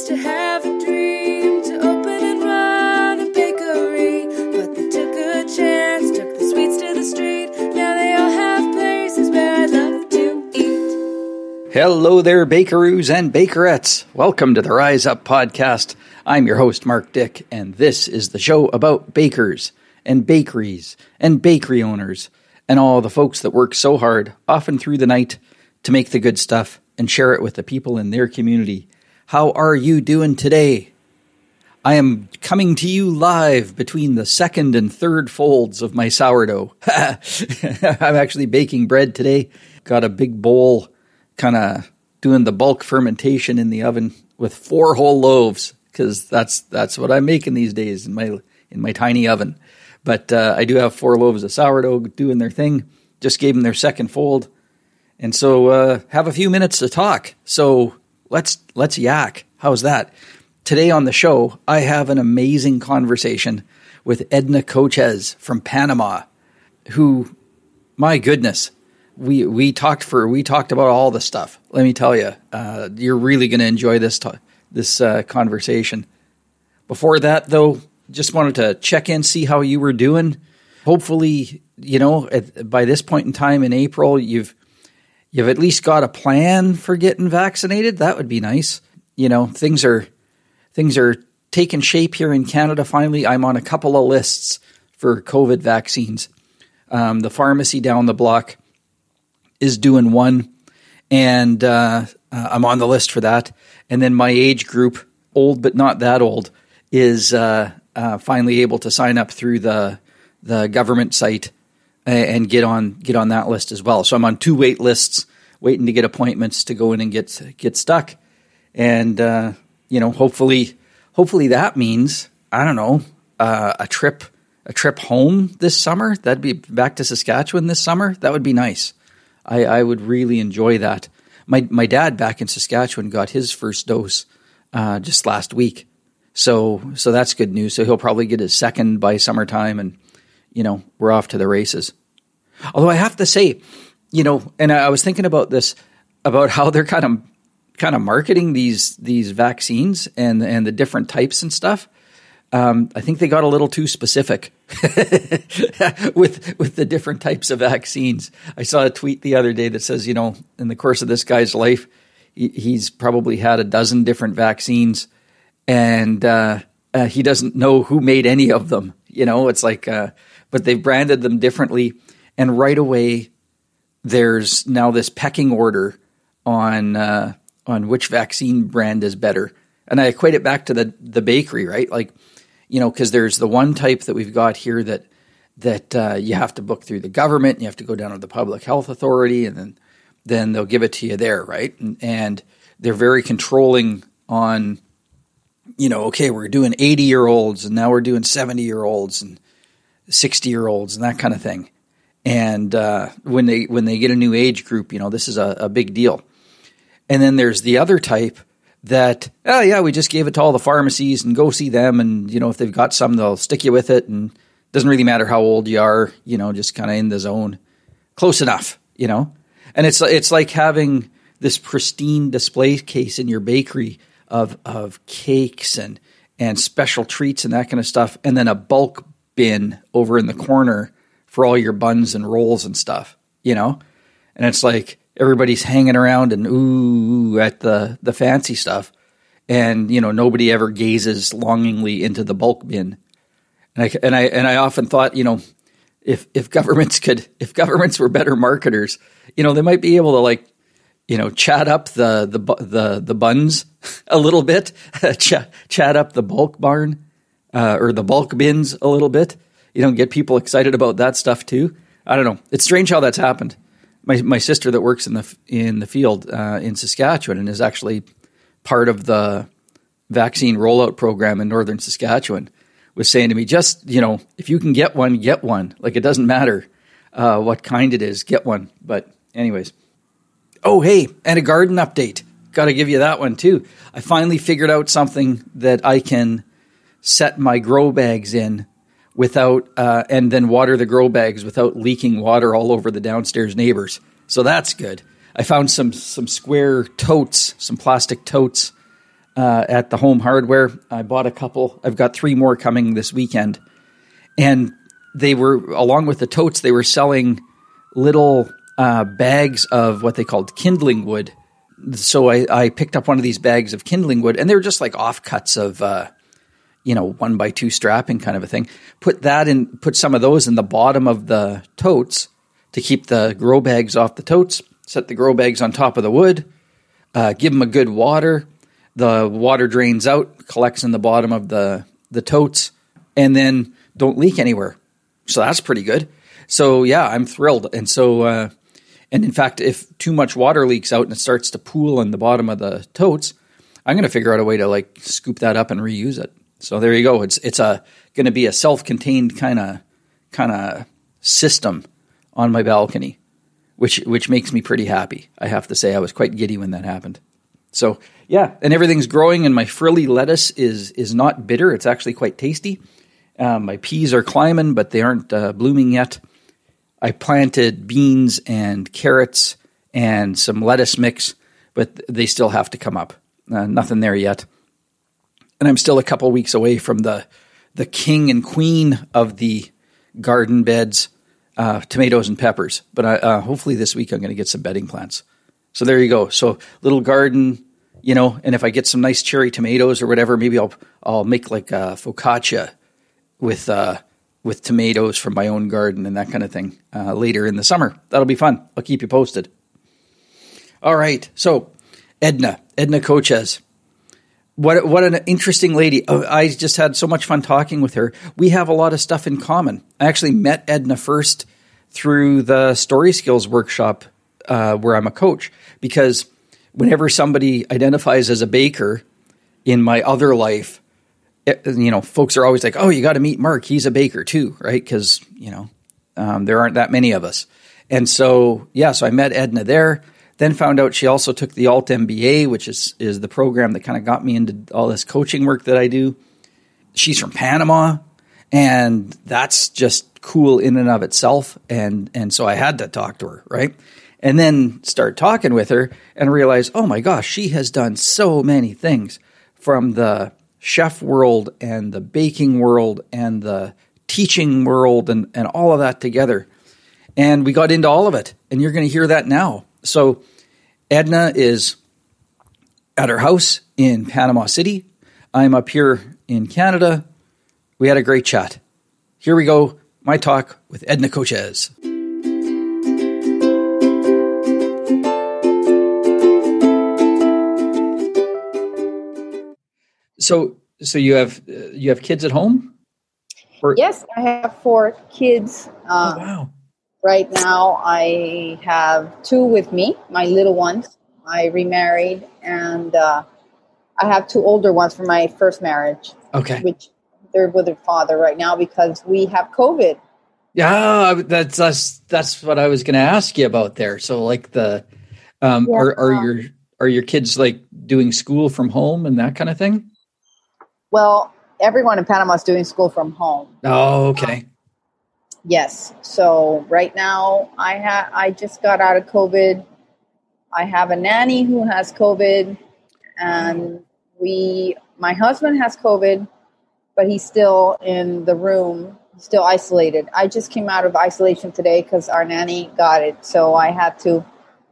used to have a dream to open and run a bakery, but they took a chance, took the sweets to the street. Now they all have places where I love to eat. Hello there, bakeroos and bakerettes. Welcome to the Rise Up podcast. I'm your host, Mark Dick, and this is the show about bakers and bakeries and bakery owners and all the folks that work so hard, often through the night, to make the good stuff and share it with the people in their community. How are you doing today? I am coming to you live between the second and third folds of my sourdough. I'm actually baking bread today. Got a big bowl, kind of doing the bulk fermentation in the oven with 4 whole loaves, because that's what I'm making these days in my tiny oven. But I do have 4 loaves of sourdough doing their thing. Just gave them their second fold. And so have a few minutes to talk. So let's yak. How's that? Today on the show, I have an amazing conversation with Edna Cochez from Panama, who, my goodness, we talked about all the stuff. Let me tell you, you're really going to enjoy this conversation. Before that, though, just wanted to check in, see how you were doing. Hopefully, by this point in time in April, you've at least got a plan for getting vaccinated. That would be nice. Things are taking shape here in Canada. Finally, I'm on a couple of lists for COVID vaccines. The pharmacy down the block is doing one, and I'm on the list for that. And then my age group, old but not that old, is finally able to sign up through the government site and get on that list as well. So I'm on 2 wait lists, waiting to get appointments to go in and get stuck. And hopefully that means, I don't know, a trip home this summer. That'd be back to Saskatchewan this summer. That would be nice. I would really enjoy that. My dad back in Saskatchewan got his first dose just last week. So that's good news. So he'll probably get his second by summertime, and we're off to the races. Although I have to say, and I was thinking about this, about how they're kind of marketing these vaccines and the different types and stuff. I think they got a little too specific with the different types of vaccines. I saw a tweet the other day that says, in the course of this guy's life, he's probably had a dozen different vaccines, and he doesn't know who made any of them. It's like, but they've branded them differently, and right away there's now this pecking order on which vaccine brand is better. And I equate it back to the bakery, right? Like, because there's the one type that we've got here that you have to book through the government, and you have to go down to the public health authority, and then they'll give it to you there, right? And they're very controlling on, okay, we're doing 80-year-olds, and now we're doing 70-year-olds and 60-year-olds and that kind of thing. And when they get a new age group, this is a big deal. And then there's the other type that, we just gave it to all the pharmacies and go see them, and if they've got some, they'll stick you with it, and it doesn't really matter how old you are, just kind of in the zone, close enough, And it's like having this pristine display case in your bakery of cakes and special treats and that kind of stuff, and then a bulk bin over in the corner for all your buns and rolls and stuff, And it's like everybody's hanging around and ooh at the fancy stuff, and nobody ever gazes longingly into the bulk bin. And I often thought, if governments were better marketers, they might be able to chat up the buns a little bit, chat up the bulk barn or the bulk bins a little bit. Get people excited about that stuff too. I don't know. It's strange how that's happened. My sister that works in the field in Saskatchewan and is actually part of the vaccine rollout program in northern Saskatchewan was saying to me, just, if you can get one, get one. Like, it doesn't matter what kind it is, get one. But anyways. Oh, hey, and a garden update. Got to give you that one too. I finally figured out something that I can set my grow bags in without, and then water the grow bags without leaking water all over the downstairs neighbors. So that's good. I found some square totes, some plastic totes at the Home Hardware. I bought a couple. I've got 3 more coming this weekend. And they were, along with the totes, they were selling little bags of what they called kindling wood. So I picked up one of these bags of kindling wood, and they were just like offcuts of, 1x2 strapping kind of a thing. Put some of those in the bottom of the totes to keep the grow bags off the totes. Set the grow bags on top of the wood. Give them a good water. The water drains out, collects in the bottom of the totes, and then don't leak anywhere. So that's pretty good. So yeah, I'm thrilled. And so, and in fact, if too much water leaks out and it starts to pool in the bottom of the totes, I'm going to figure out a way to like scoop that up and reuse it. So there you go. It's going to be a self-contained kind of system on my balcony, which makes me pretty happy. I have to say I was quite giddy when that happened. So yeah, and everything's growing, and my frilly lettuce is not bitter. It's actually quite tasty. My peas are climbing, but they aren't blooming yet. I planted beans and carrots and some lettuce mix, but they still have to come up. Nothing there yet. And I'm still a couple weeks away from the king and queen of the garden beds, tomatoes and peppers. But hopefully this week I'm going to get some bedding plants. So there you go. So little garden, and if I get some nice cherry tomatoes or whatever, maybe I'll make like a focaccia with tomatoes from my own garden and that kind of thing later in the summer. That'll be fun. I'll keep you posted. All right. So Edna Coches. What an interesting lady. I just had so much fun talking with her. We have a lot of stuff in common. I actually met Edna first through the Story Skills workshop where I'm a coach, because whenever somebody identifies as a baker in my other life, folks are always like, oh, you got to meet Mark. He's a baker too, right? Because, there aren't that many of us. And so, so I met Edna there, then found out she also took the Alt MBA, which is the program that kind of got me into all this coaching work that I do. She's from Panama, and that's just cool in and of itself. And so I had to talk to her, right? And then start talking with her and realize, oh my gosh, she has done so many things, from the chef world and the baking world and the teaching world and all of that together. And we got into all of it, and you're going to hear that now. So Edna is at her house in Panama City. I'm up here in Canada. We had a great chat. Here we go, my talk with Edna Coches. So you have kids at home? Yes, I have 4 kids. Oh, wow. Right now, I have 2 with me, my little ones. I remarried, and I have 2 older ones from my first marriage. Okay. Which they're with their father right now because we have COVID. Yeah, that's what I was going to ask you about there. So, like are your kids like doing school from home and that kind of thing? Well, everyone in Panama is doing school from home. Oh, okay. Yes. So right now I just got out of COVID. I have a nanny who has COVID, and my husband has COVID, but he's still in the room, still isolated. I just came out of isolation today because our nanny got it. So I had to,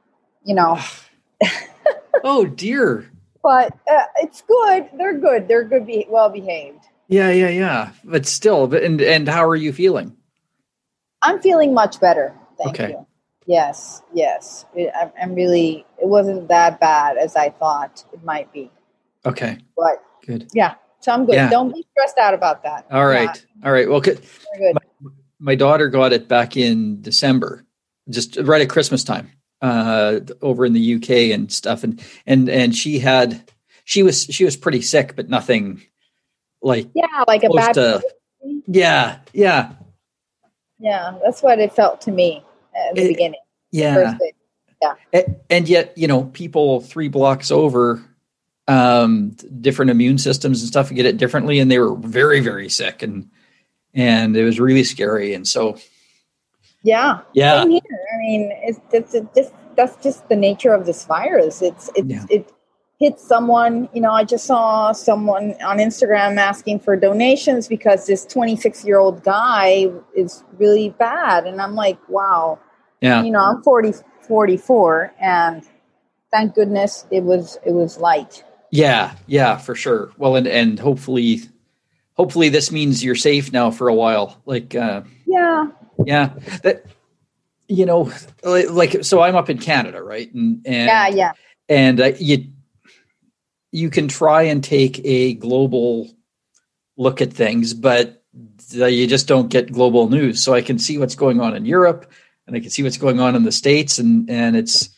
Oh dear. But it's good. They're good. They're good, well behaved. Yeah. But still, and how are you feeling? I'm feeling much better. Thank Okay. you. Yes. I'm really, it wasn't that bad as I thought it might be. Okay. But good. Yeah. So I'm good. Yeah. Don't be stressed out about that. All right. Yeah. All right. Well, good. We're good. My daughter got it back in December, just right at Christmas time, over in the UK and stuff. And she was pretty sick, but nothing like a bad. Yeah. Yeah, that's what it felt to me at the beginning. Yeah. The first day. Yeah. And yet, people 3 blocks over, different immune systems and stuff get it differently. And they were very, very sick, and it was really scary. And so, yeah. Same here. I mean, that's just the nature of this virus. It's hit someone. I just saw someone on Instagram asking for donations because this 26-year-old guy is really bad. And I'm like, wow. Yeah. I'm 44, and thank goodness it was light. Yeah, for sure. Well, and hopefully this means you're safe now for a while. Like, Yeah. That, like, so I'm up in Canada, right? And Yeah. And you can try and take a global look at things, but you just don't get global news. So I can see what's going on in Europe, and I can see what's going on in the States, and it's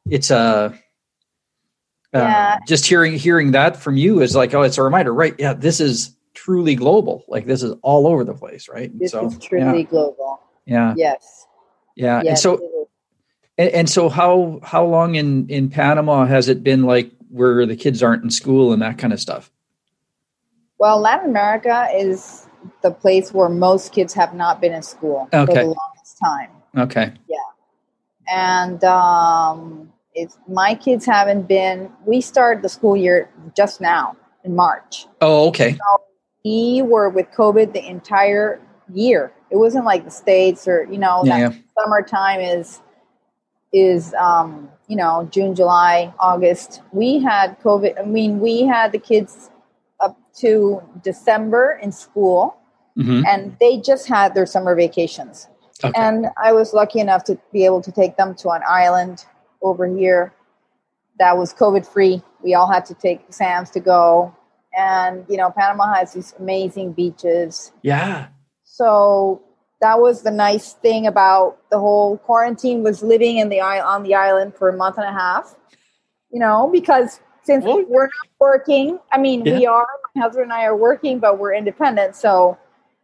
just hearing that from you is like, oh, it's a reminder, right? Yeah, this is truly global. Like, this is all over the place, right? This is truly global. Yeah. Yes. Yeah. Yes, And so how long in Panama has it been, like, where the kids aren't in school and that kind of stuff? Well, Latin America is the place where most kids have not been in school for the longest time. Okay. Yeah. And my kids haven't been. We started the school year just now in March. Oh, okay. So we were with COVID the entire year. It wasn't like the States or, summertime is June, July, August. We had COVID. I mean, we had the kids up to December in school, and they just had their summer vacations. Okay. And I was lucky enough to be able to take them to an island over here that was COVID free. We all had to take exams to go. And, Panama has these amazing beaches. Yeah. So that was the nice thing about the whole quarantine, was living on the island for a month and a half, because since we're not working, we are, my husband and I are working, but we're independent. So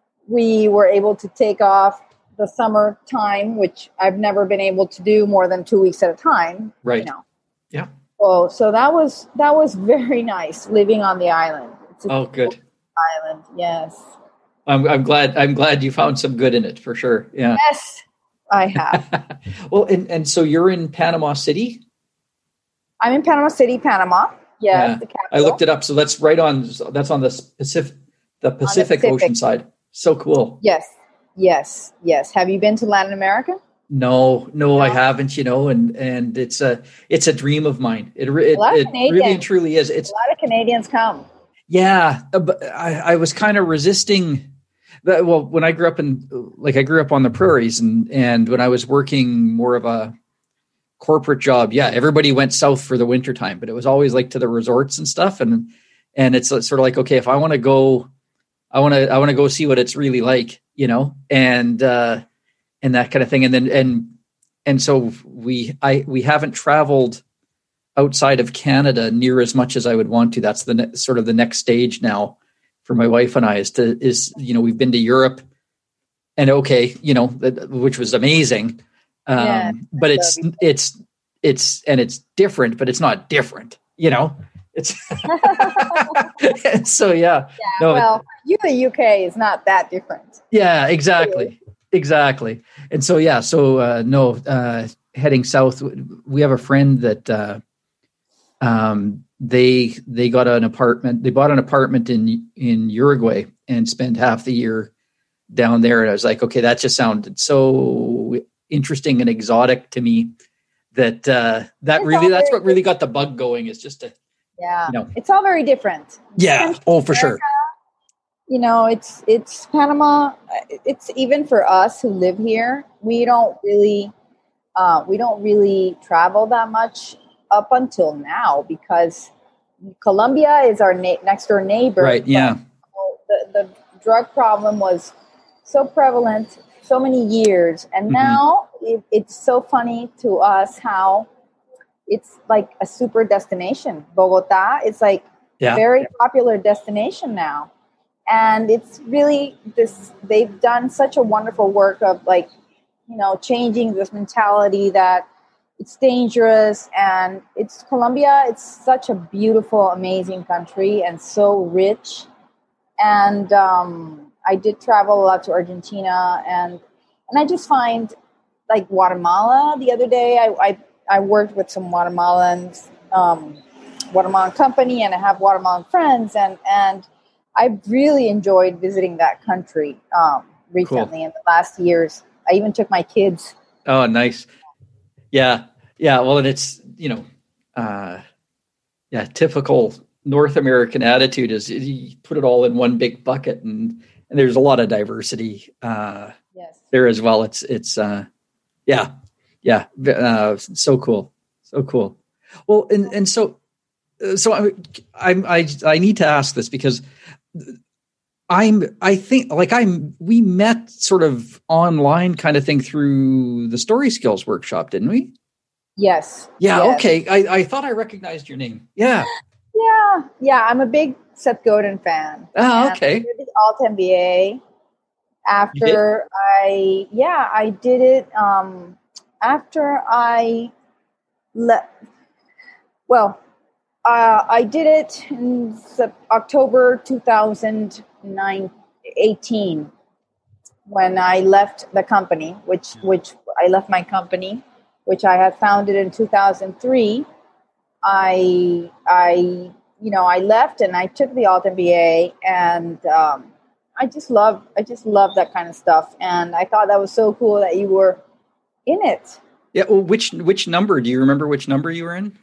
we were able to take off the summer time, which I've never been able to do more than 2 weeks at a time. Right. Yeah. So that was very nice, living on the island. It's a good island. Yes. I'm glad you found some good in it, for sure. Yeah. Yes, I have. Well, and so you're in Panama City? I'm in Panama City, Panama. Yes, the capital. I looked it up. So that's that's on the Pacific Ocean side. So cool. Yes. Have you been to Latin America? No, I haven't, and it's a dream of mine. It really and truly is. It's a lot of Canadians come. Yeah. But I was kind of resisting. Well, when I grew up I grew up on the prairies, and when I was working more of a corporate job, everybody went south for the wintertime, but it was always like to the resorts and stuff. And it's sort of like, okay, if I want to go, I want to go see what it's really like, and that kind of thing. And so we haven't traveled outside of Canada near as much as I would want to. That's sort of the next stage now for my wife and I is we've been to Europe, and which was amazing. But it's different, but it's not different, it's so the UK is not that different. Yeah, exactly. And so, heading south, we have a friend that, they got an apartment. They bought an apartment in Uruguay and spent half the year down there. And I was like, okay, that just sounded so interesting and exotic to me that's what really got the bug going, is just it's all very different. Yeah. Oh, for sure. It's Panama. It's even for us who live here, we don't really travel that much up until now, because Colombia is our next door neighbor. Right. Yeah. The drug problem was so prevalent so many years, and now it's so funny to us how it's like a super destination. Bogota is like a very popular destination now. And it's really they've done such a wonderful work of changing this mentality that it's dangerous. And Colombia, it's such a beautiful, amazing country and so rich. And I did travel a lot to Argentina, and I just find Guatemala the other day, I worked with some Guatemalans watermelon company, and I have watermelon friends, and I've really enjoyed visiting that country recently in the last years. I even took my kids. Oh, nice. Yeah. Well, and it's typical North American attitude is you put it all in one big bucket, and there's a lot of diversity there as well. It's so cool. So cool. Well, and so I need to ask this because we met sort of online kind of thing through the Story Skills workshop, didn't we? Yes. Yeah. Yes. Okay. I thought I recognized your name. Yeah. Yeah. I'm a big Seth Godin fan. Oh, okay. I did the Alt MBA after I did it after I left. Well, I did it in October 2018 when I left the company, which I left my company, which I had founded in 2003. I left and I took the Alt MBA, and I just love that kind of stuff. And I thought that was so cool that you were in it. Yeah. Well, which number? Do you remember which number you were in?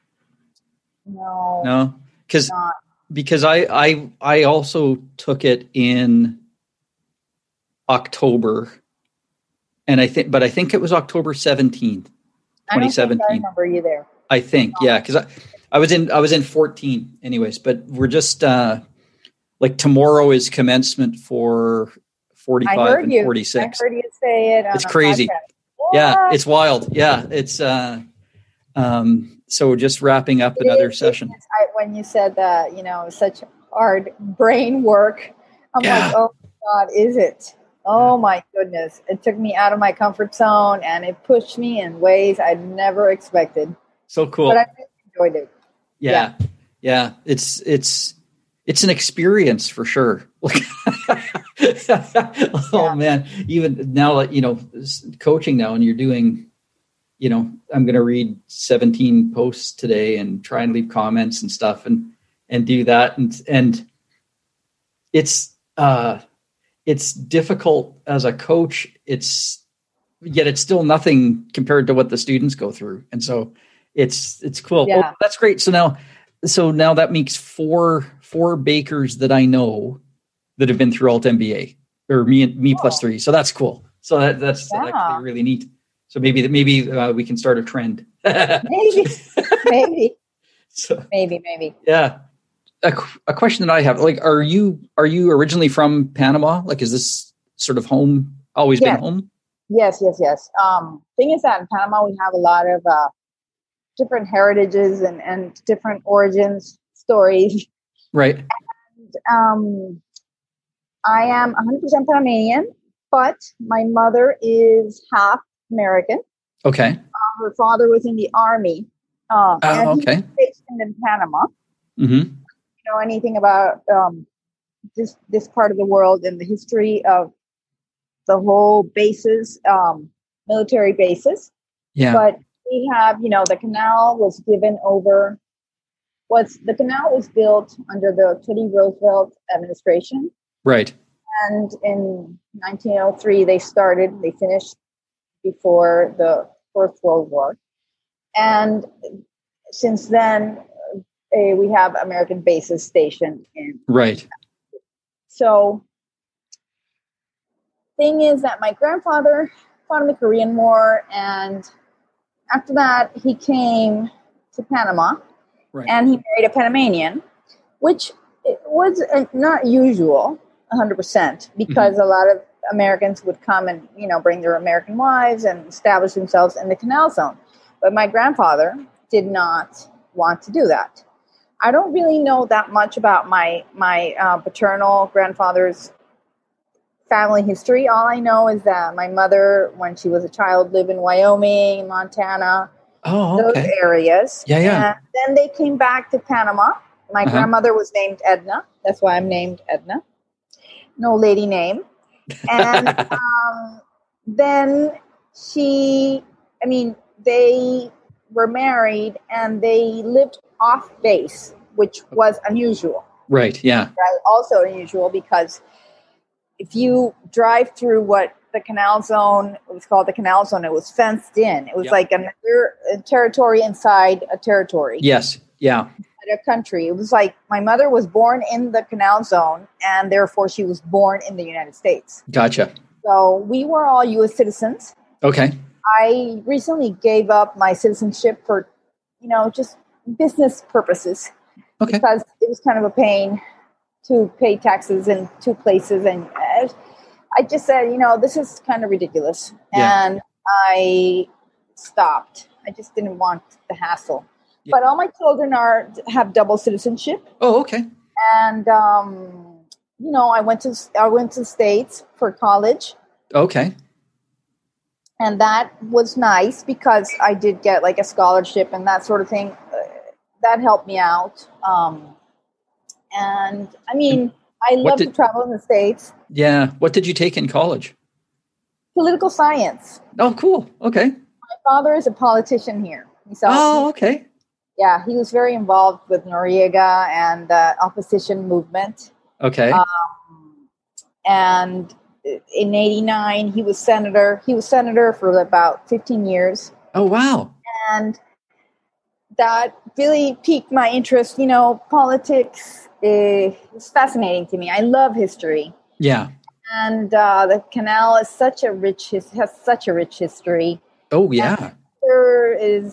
No. Because I also took it in October, and I think it was October 17th, 2017. I remember you there. I think, yeah, because I was in 14 anyways, but we're just like tomorrow is commencement for 45 and 46. I heard you say it. It's crazy. Yeah, it's wild. Yeah, it's so just wrapping up another session. When you said that, such hard brain work, I'm like, oh my God, is it? Oh my goodness. It took me out of my comfort zone, and it pushed me in ways I'd never expected. So cool. But I really enjoyed it. Yeah. It's an experience for sure. Oh man. Even now, coaching now, and you're doing, I'm going to read 17 posts today and try and leave comments and stuff and do that. And it's difficult as a coach. It's still nothing compared to what the students go through. And so it's cool. Yeah. Well, that's great. So now that makes four bakers that I know that have been through Alt MBA, or me plus three. So that's cool. So that's actually really neat. So maybe we can start a trend. maybe. So, maybe. Yeah. A question that I have, like, are you originally from Panama? Like, is this sort of home, always been home? Yes. Thing is that in Panama, we have a lot of different heritages and different origins stories. Right. And, I am 100% Panamanian, but my mother is half American. Okay. Her father was in the army. And he was stationed in Panama. Mm-hmm. Know anything about this part of the world and the history of the whole bases, military bases. Yeah. But we have, the canal was given over. The canal was built under the Teddy Roosevelt administration. Right. And in 1903, they finished before the First World War. And since then, we have American bases stationed in. Right. So, thing is that my grandfather fought in the Korean War, and after that, he came to Panama, and he married a Panamanian, which was not usual, 100%, because a lot of Americans would come and bring their American wives and establish themselves in the canal zone. But my grandfather did not want to do that. I don't really know that much about my paternal grandfather's family history. All I know is that my mother, when she was a child, lived in Wyoming, Montana, those areas. Yeah. And then they came back to Panama. My grandmother was named Edna. That's why I'm named Edna. No lady name. And then they were married, and they lived off base, which was unusual. Right. Yeah. Right? Also unusual because if you drive through what the canal zone, it was called the canal zone, it was fenced in. It was like another territory inside a territory. Yes. Yeah. A country. It was like my mother was born in the canal zone, and therefore she was born in the United States. Gotcha. So we were all U.S. citizens. Okay. I recently gave up my citizenship for, just business purposes. Okay. Because it was kind of a pain to pay taxes in two places. And I just said, this is kind of ridiculous. Yeah. And I stopped. I just didn't want the hassle. Yeah. But all my children have double citizenship. Oh, okay. And, I went to the States for college. Okay. And that was nice because I did get like a scholarship and that sort of thing. That helped me out. And I mean, I love to travel in the States. Yeah. What did you take in college? Political science. Oh, cool. Okay. My father is a politician here. Okay. Yeah, he was very involved with Noriega and the opposition movement. Okay. And in '89, he was senator. He was senator for about 15 years. Oh, wow. And that really piqued my interest. Politics is fascinating to me. I love history. Yeah. And the canal is has such a rich history. Oh, yeah. And there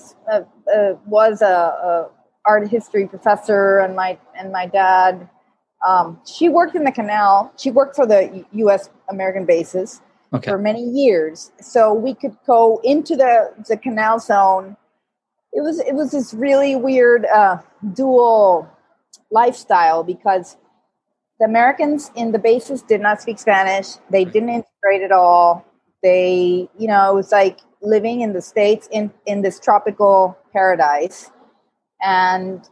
was a art history professor, and my dad. She worked in the canal. She worked for the U.S. American bases for many years. So we could go into the canal zone. It was this really weird dual lifestyle because the Americans in the bases did not speak Spanish. They didn't integrate at all. They, it was like living in the States in this tropical paradise. And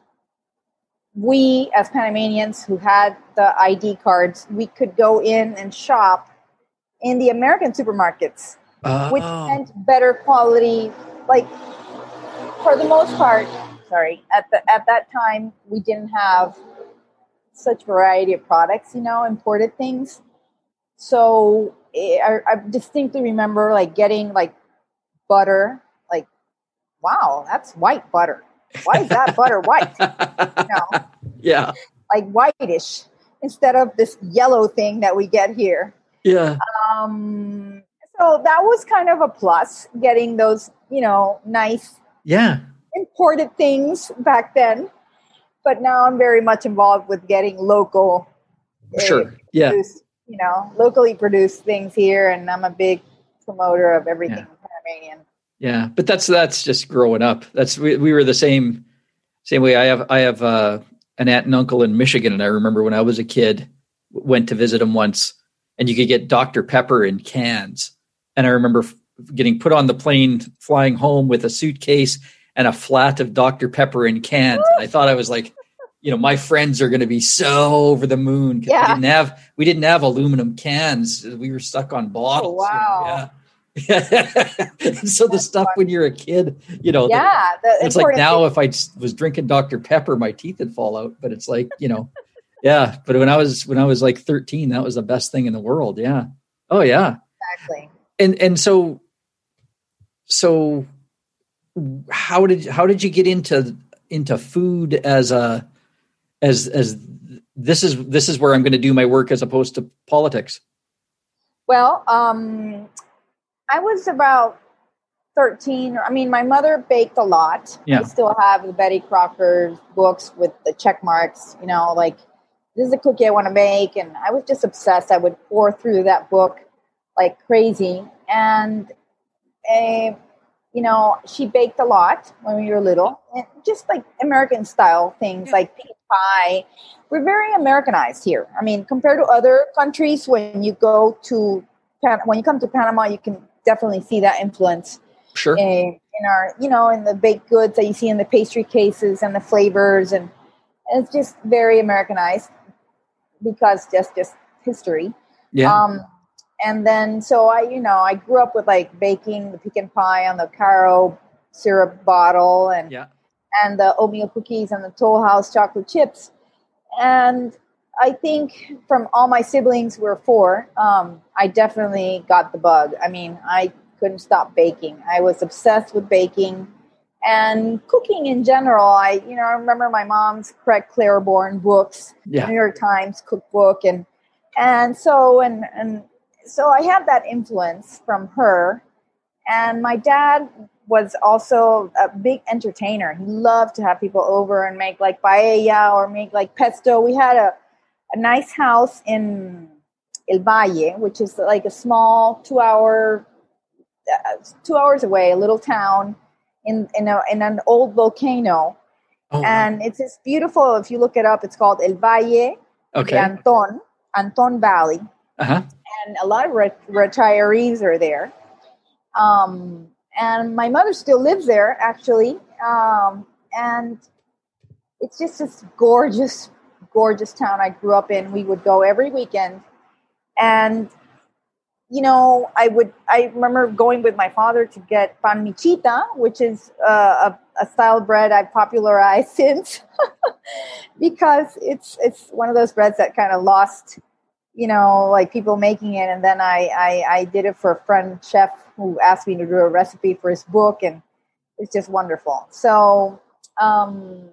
we, as Panamanians who had the ID cards, we could go in and shop in the American supermarkets, which meant better quality. Like, for the most part, at that time, we didn't have such variety of products, imported things. So I distinctly remember like getting like butter, like, wow, that's white butter. Why is that butter white? Yeah. Like whitish instead of this yellow thing that we get here. Yeah. So that was kind of a plus, getting those, nice imported things back then. But now I'm very much involved with getting local, produced, locally produced things here. And I'm a big promoter of everything Panamanian. Yeah, but that's just growing up. We were the same way. I have an aunt and uncle in Michigan, and I remember when I was a kid, went to visit them once, and you could get Dr. Pepper in cans. And I remember getting put on the plane, flying home with a suitcase and a flat of Dr. Pepper in cans. And I thought I was like, my friends are going to be so over the moon because we didn't have aluminum cans. We were stuck on bottles. Oh, wow. Yeah. So the stuff when you're a kid, it's like now if I was drinking Dr. Pepper, my teeth would fall out. But it's like, but when I was like 13, that was the best thing in the world. Yeah. Oh yeah. Exactly. And so how did you get into food as this is where I'm going to do my work as opposed to politics? Well, I was about 13. My mother baked a lot. Yeah. I still have the Betty Crocker books with the check marks, like this is a cookie I want to make. And I was just obsessed. I would pour through that book like crazy. And, she baked a lot when we were little, and just like American style things like peach pie. We're very Americanized here. Compared to other countries, when you come to Panama, you can definitely see that influence. Sure. In our, in the baked goods that you see in the pastry cases and the flavors, and it's just very Americanized because just history. Yeah. And then, so I grew up with like baking the pecan pie on the Caro syrup bottle, and and the oatmeal cookies and the Toll House chocolate chips. And I think from all my siblings, we're 4, I definitely got the bug. I mean, I couldn't stop baking. I was obsessed with baking and cooking in general. I remember my mom's Craig Claiborne books, Yeah. New York Times cookbook, and so I had that influence from her. And my dad was also a big entertainer. He loved to have people over and make like paella or make like pesto. We had a nice house in El Valle, which is like a small 2 hours away, a little town in an old volcano. Oh, And it's this beautiful, if you look it up, it's called El Valle okay. de Anton Valley. Uh-huh. And a lot of retirees are there. And my mother still lives there, actually. And it's just this gorgeous, gorgeous town I grew up in. We would go every weekend. And, I remember going with my father to get pan michita, which is a style of bread I've popularized since because it's one of those breads that kind of lost, like people making it. And then I did it for a friend chef who asked me to do a recipe for his book, and it's just wonderful. So, I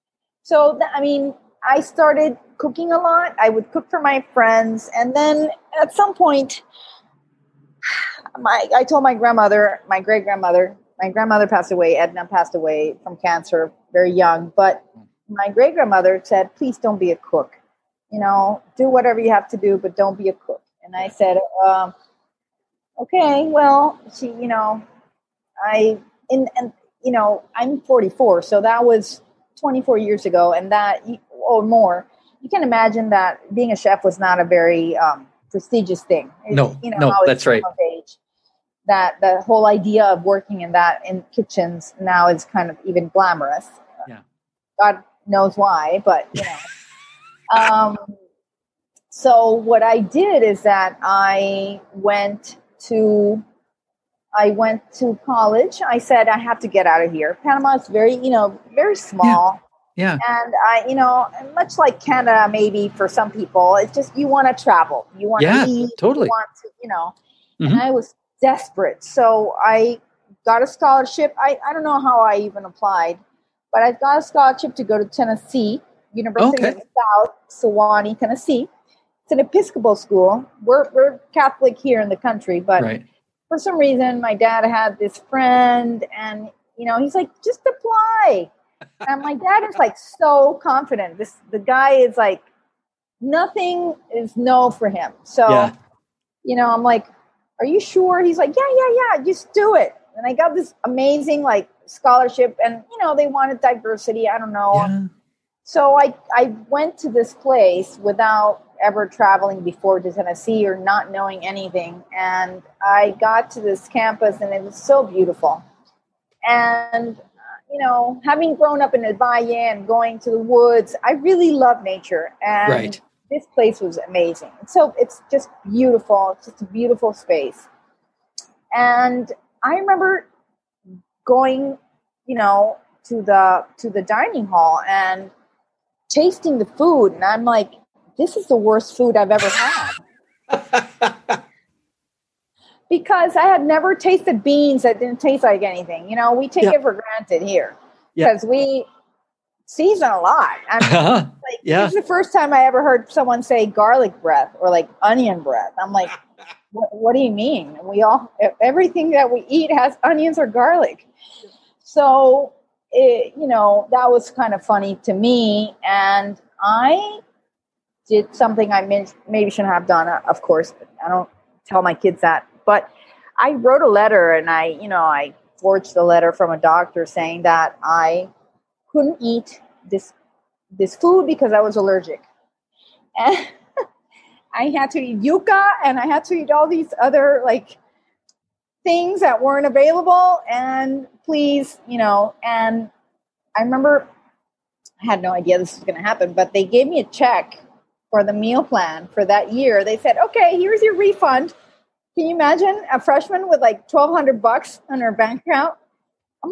started cooking a lot. I would cook for my friends. And then at some point, I told my grandmother, my great-grandmother, my grandmother passed away, Edna passed away from cancer very young. But my great-grandmother said, please don't be a cook. Do whatever you have to do, but don't be a cook. And I said, okay, well, I'm 44, so that was 24 years ago, and that, or more. You can imagine that being a chef was not a very prestigious thing. No, that's right. Age, that the whole idea of working in kitchens now is kind of even glamorous. Yeah. God knows why, but so what I did is that I went to college. I said, I have to get out of here. Panama is very, very small. Yeah. And much like Canada, maybe for some people, it's just, you want to travel. You want to eat. Totally. You want to, and I was desperate. So I got a scholarship. I don't know how I even applied, but I got a scholarship to go to Tennessee, University of the South, Sewanee, Tennessee. It's an Episcopal school. We're Catholic here in the country, but for some reason, my dad had this friend, and he's like, just apply. And my dad is like so confident. The guy is like, nothing is no for him. So, I'm like, are you sure? He's like, yeah, just do it. And I got this amazing like scholarship, and they wanted diversity. I don't know. Yeah. So I went to this place without ever traveling before to Tennessee or not knowing anything. And I got to this campus, and it was so beautiful. And, having grown up in El Valle and going to the woods, I really love nature. And this place was amazing. So it's just beautiful. It's just a beautiful space. And I remember going, to the dining hall and tasting the food. And I'm like, this is the worst food I've ever had. Because I had never tasted beans that didn't taste like anything. We take it for granted here because we season a lot. This is the first time I ever heard someone say garlic breath or like onion breath. I'm like, what do you mean? Everything that we eat has onions or garlic. So, that was kind of funny to me. And I did something I maybe shouldn't have done, of course. But I don't tell my kids that. But I wrote a letter, and I forged a letter from a doctor saying that I couldn't eat this food because I was allergic. And I had to eat yuca, and I had to eat all these other like things that weren't available. And please, and I remember I had no idea this was going to happen, but they gave me a check for the meal plan for that year. They said, okay, here's your refund. Can you imagine a freshman with like $1,200 on her bank account? I'm like,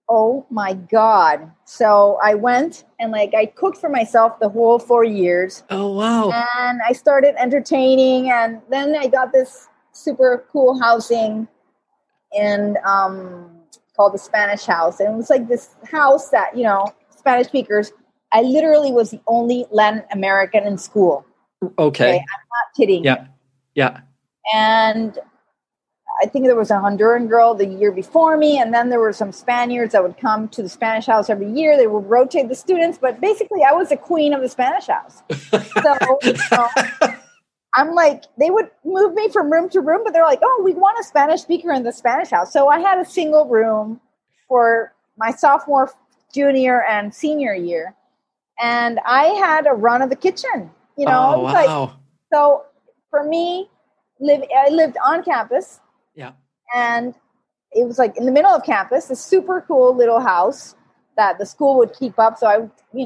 Oh my God. So I went and like I cooked for myself the whole 4 years. Oh, wow. And I started entertaining, and then I got this super cool housing in called the Spanish House. And it was like this house that, Spanish speakers. I literally was the only Latin American in school. Okay. I'm not kidding. Yeah. Yeah. And I think there was a Honduran girl the year before me, and then there were some Spaniards that would come to the Spanish House every year. They would rotate the students, but basically I was the queen of the Spanish House. So I'm like, they would move me from room to room, but they're like, oh, we want a Spanish speaker in the Spanish House. So I had a single room for my sophomore, junior, and senior year. And I had a run of the kitchen, Oh, wow. So for me, I lived on campus. Yeah. And it was like in the middle of campus, a super cool little house that the school would keep up. So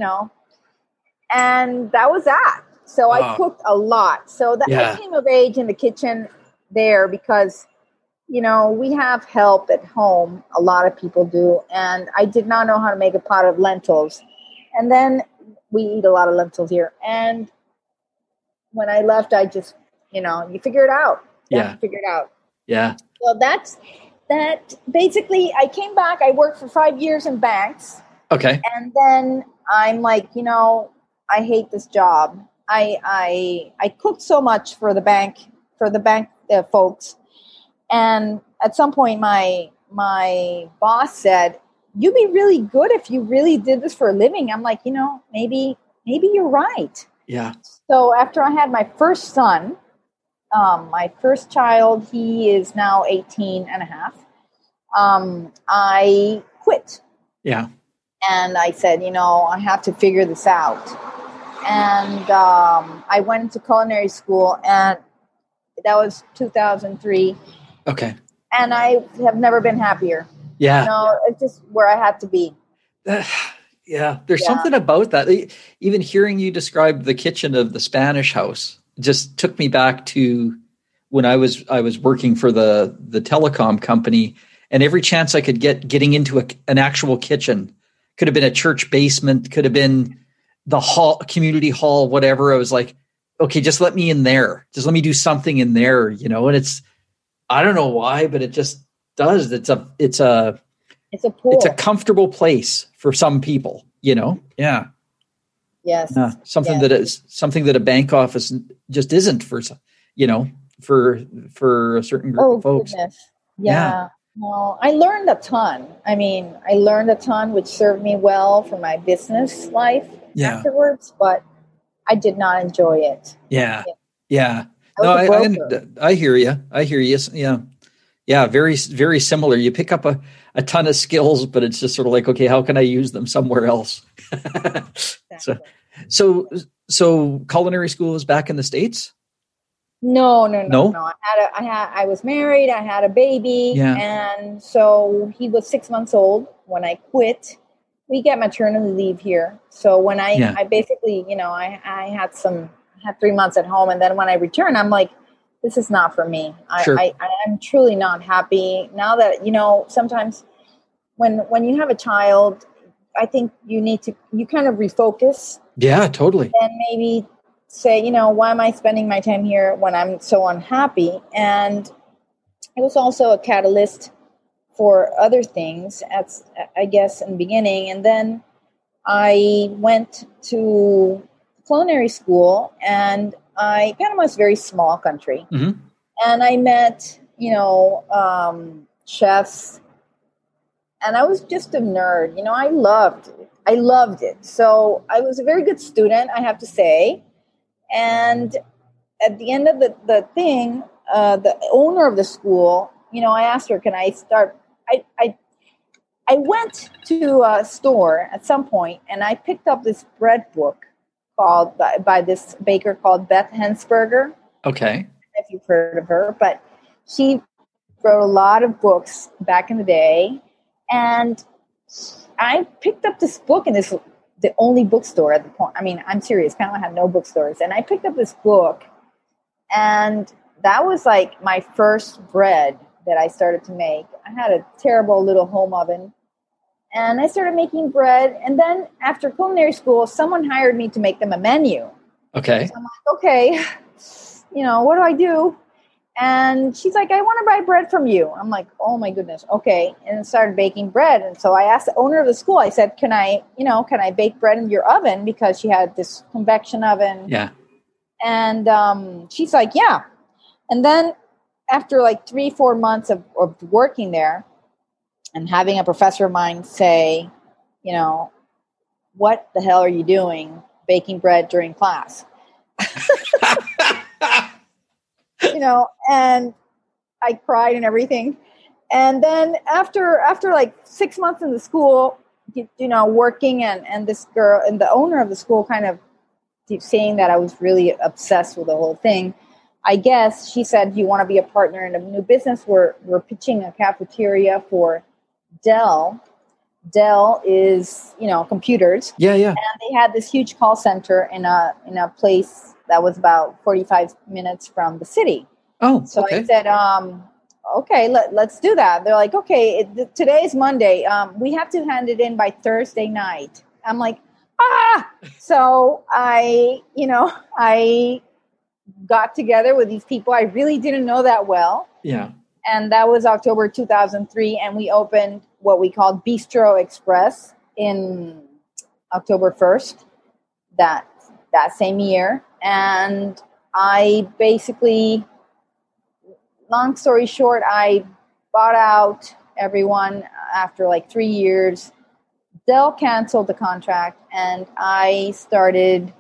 and that was that. So I cooked a lot. So I came of age in the kitchen there because, we have help at home. A lot of people do. And I did not know how to make a pot of lentils. And then we eat a lot of lentils here. And when I left, I just, you figure it out. Yeah. You figure it out. Yeah. Well, that basically, I came back. I worked for 5 years in banks. Okay. And then I'm like, I hate this job. I cooked so much for the bank folks. And at some point, my boss said, you'd be really good if you really did this for a living. I'm like, maybe you're right. Yeah. So after I had my first son, my first child, he is now 18 and a half. I quit. Yeah. And I said, I have to figure this out. And I went into culinary school, and that was 2003. Okay. And I have never been happier. Yeah. It's just where I had to be. Yeah. There's something about that. Even hearing you describe the kitchen of the Spanish House just took me back to when I was working for the telecom company, and every chance I could getting into an actual kitchen, could have been a church basement, could have been the hall, community hall, whatever. I was like, okay, just let me in there. Just let me do something in there, and it's, I don't know why, but it just does. It's a pool. It's a comfortable place for some people, Yeah. Yes. Something that a bank office just isn't for, for a certain group of folks. Goodness. Yeah. No, I learned a ton. I learned a ton, which served me well for my business life afterwards, but I did not enjoy it. Yeah. Yeah. No, I hear you. Yeah. Yeah. Very, very similar. You pick up a ton of skills, but it's just sort of like, okay, how can I use them somewhere else? Exactly. So culinary school is back in the States? No. I was married. I had a baby. Yeah. And so he was 6 months old when I quit. We get maternity leave here. So when I basically, I had 3 months at home. And then when I returned, I'm like, this is not for me. I'm truly not happy now that, sometimes when you have a child, I think you kind of refocus. Yeah, totally. And maybe say, why am I spending my time here when I'm so unhappy? And it was also a catalyst for other things, I guess, in the beginning. And then I went to culinary school, and Panama is a very small country. Mm-hmm. And I met, chefs, and I was just a nerd. I loved it. So I was a very good student, I have to say. And at the end of the thing, the owner of the school, I asked her, can I start? I went to a store at some point, and I picked up this bread book called by this baker called Beth Hensberger. Okay. I don't know if you've heard of her, but she wrote a lot of books back in the day. And I picked up this book, and this was the only bookstore at the point. I'm serious. Panama had no bookstores. And I picked up this book, and that was like my first bread that I started to make. I had a terrible little home oven. And I started making bread. And then after culinary school, someone hired me to make them a menu. Okay. So I'm like, okay, what do I do? And she's like, I want to buy bread from you. I'm like, oh my goodness. Okay. And I started baking bread. And so I asked the owner of the school, I said, can I bake bread in your oven? Because she had this convection oven. Yeah. And she's like, yeah. And then after like 3-4 months of working there and having a professor of mine say, what the hell are you doing baking bread during class? And I cried and everything. And then after like 6 months in the school, working and this girl and the owner of the school kind of saying that I was really obsessed with the whole thing. I guess she said, do you want to be a partner in a new business? We're pitching a cafeteria for Dell. Dell is, computers. Yeah, yeah. And they had this huge call center in a place that was about 45 minutes from the city. Oh, so okay. I said, okay, let's do that. They're like, okay, today's Monday. We have to hand it in by Thursday night. I'm like, So I got together with these people I really didn't know that well. Yeah. And that was October 2003. And we opened what we called Bistro Express in October 1st, that same year. And I basically, long story short, I bought out everyone after like 3 years. Dell canceled the contract, and I started,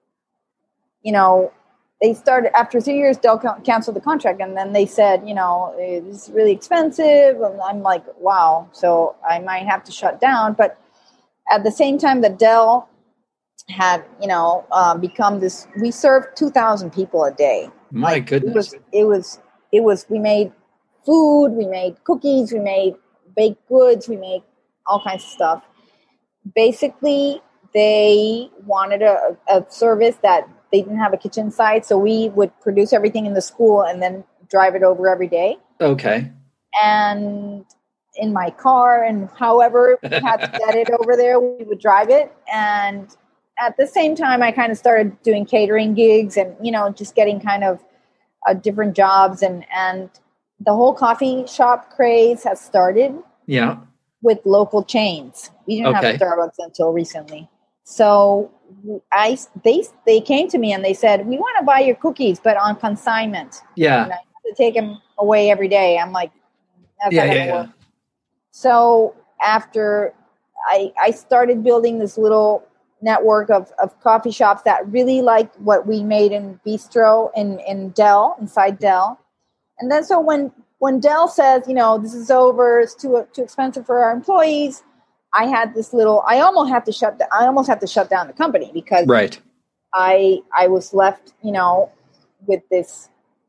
they started after 3 years, Dell canceled the contract, and then they said, it's really expensive. And I'm like, wow, so I might have to shut down. But at the same time that Dell had, become this, we served 2,000 people a day. My goodness. It was, we made food, we made cookies, we made baked goods, we made all kinds of stuff. Basically, they wanted a service that they didn't have a kitchen side, so we would produce everything in the school and then drive it over every day. Okay. And in my car, and however we had to get it over there, we would drive it. And at the same time, I kind of started doing catering gigs and, just getting kind of different jobs. And the whole coffee shop craze has started. Yeah. With local chains. We didn't have Starbucks until recently. So they came to me and they said, we want to buy your cookies, but on consignment. Yeah. And I have to take them away every day. I'm like, that's not going to work. So after I started building this little network of coffee shops that really liked what we made in Bistro in Dell, inside Dell. And then so when Dell says, this is over, it's too expensive for our employees, I had this little, I almost have to shut down the company because right. I was left, with this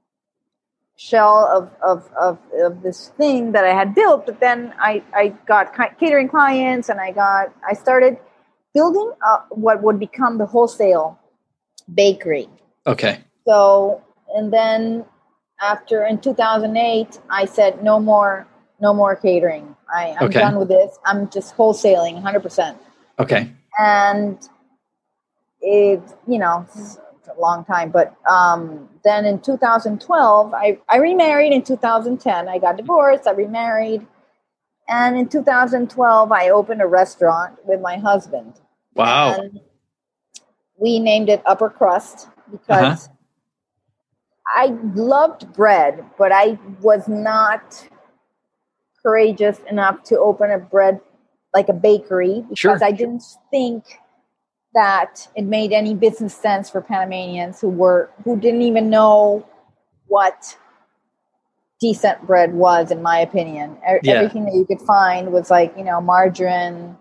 shell of this thing that I had built. But then I got catering clients, and I started building what would become the wholesale bakery. Okay. So, and then in 2008, I said, no more catering. I'm done with this. I'm just wholesaling 100%. Okay. And it's a long time, but then in 2012, I remarried. In 2010, I got divorced. I remarried. And in 2012, I opened a restaurant with my husband. Wow. And we named it Upper Crust because I loved bread, but I was not courageous enough to open a bread, like a bakery, because I didn't think that it made any business sense for Panamanians who didn't even know what decent bread was, in my opinion. Everything that you could find was like, margarine,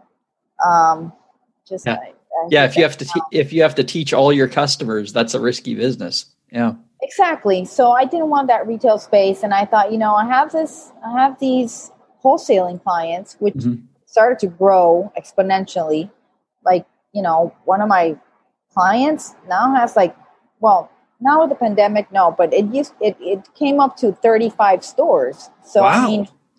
if you have to teach all your customers, that's a risky business. Yeah. Exactly. So I didn't want that retail space, and I thought, I have these wholesaling clients, which started to grow exponentially. Like, one of my clients now has now with the pandemic, no, but it came up to 35 stores. So wow. I mean,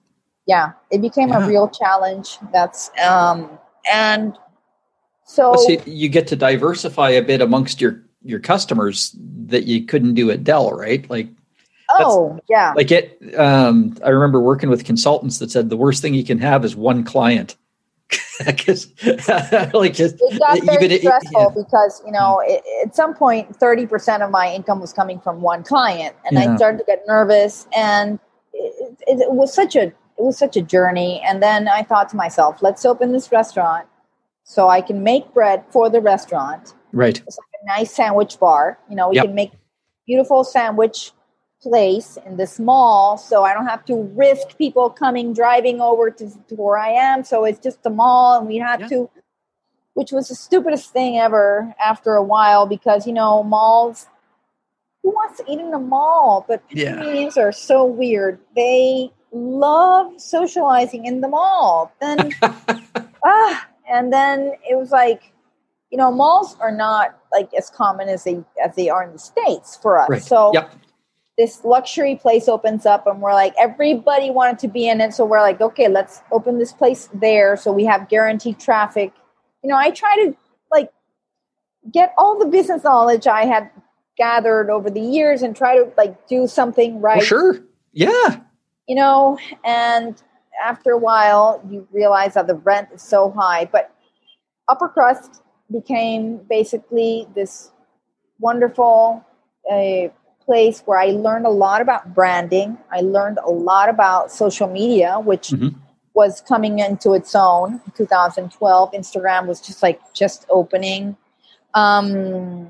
Yeah, it became a Yeah. real challenge. That's and so Well, see, you get to diversify a bit amongst your customers that you couldn't do at Dell, right? Like that's yeah. like it. I remember working with consultants that said the worst thing you can have is one client. Because like It got very stressful because, Yeah. at some point, 30% of my income was coming from one client, and I Yeah. started to get nervous, and it was such a journey. And then I thought to myself, let's open this restaurant so I can make bread for the restaurant. Right. It's like a nice sandwich bar. We Yep. can make beautiful sandwich place in this mall, so I don't have to risk people driving over to where I am. So it's just the mall, and we had to, which was the stupidest thing ever after a while, because malls. Who wants to eat in a mall? But Canadians are so weird. They love socializing in the mall. Then, and then it was like, malls are not like as common as they are in the States for us. Right. So. Yep. This luxury place opens up, and we're like, everybody wanted to be in it. So we're like, okay, let's open this place there. So we have guaranteed traffic. I try to get all the business knowledge I had gathered over the years and try to do something right. Oh, sure. Yeah. And after a while you realize that the rent is so high, but Upper Crust became basically this wonderful, place where I learned a lot about branding. I learned a lot about social media, which was coming into its own in 2012. Instagram was just opening. I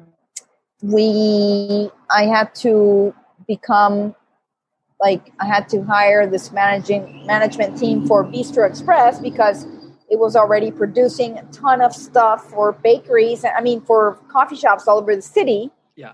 had to become I had to hire this management team for Bistro Express because it was already producing a ton of stuff for bakeries. For coffee shops all over the city. Yeah.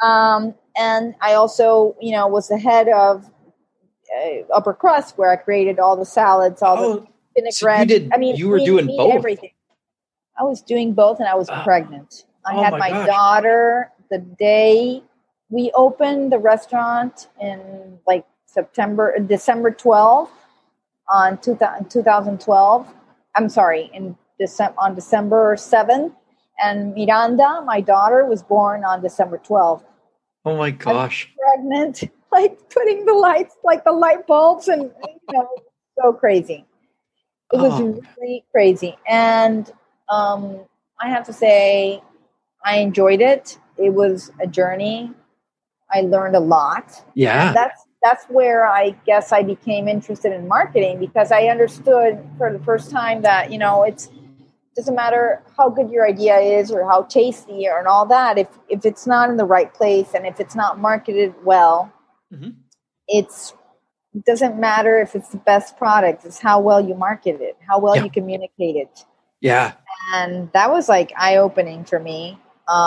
And I also, was the head of Upper Crust, where I created all the salads, all the vinaigrette. So you were doing both. Everything. I was doing both, and I was pregnant. I had my daughter the day we opened the restaurant in December 12th on 2012. I'm sorry, on December 7th. And Miranda, my daughter, was born on December 12th. Oh my gosh. Pregnant, putting the lights, the light bulbs, and so crazy. It was really crazy. And I have to say, I enjoyed it. It was a journey. I learned a lot. Yeah. And that's where I guess I became interested in marketing, because I understood for the first time that, it doesn't matter how good your idea is or how tasty and all that. If it's not in the right place and if it's not marketed well, it doesn't matter if it's the best product. It's how well you market it, how well you communicate it. Yeah. And that was eye-opening for me.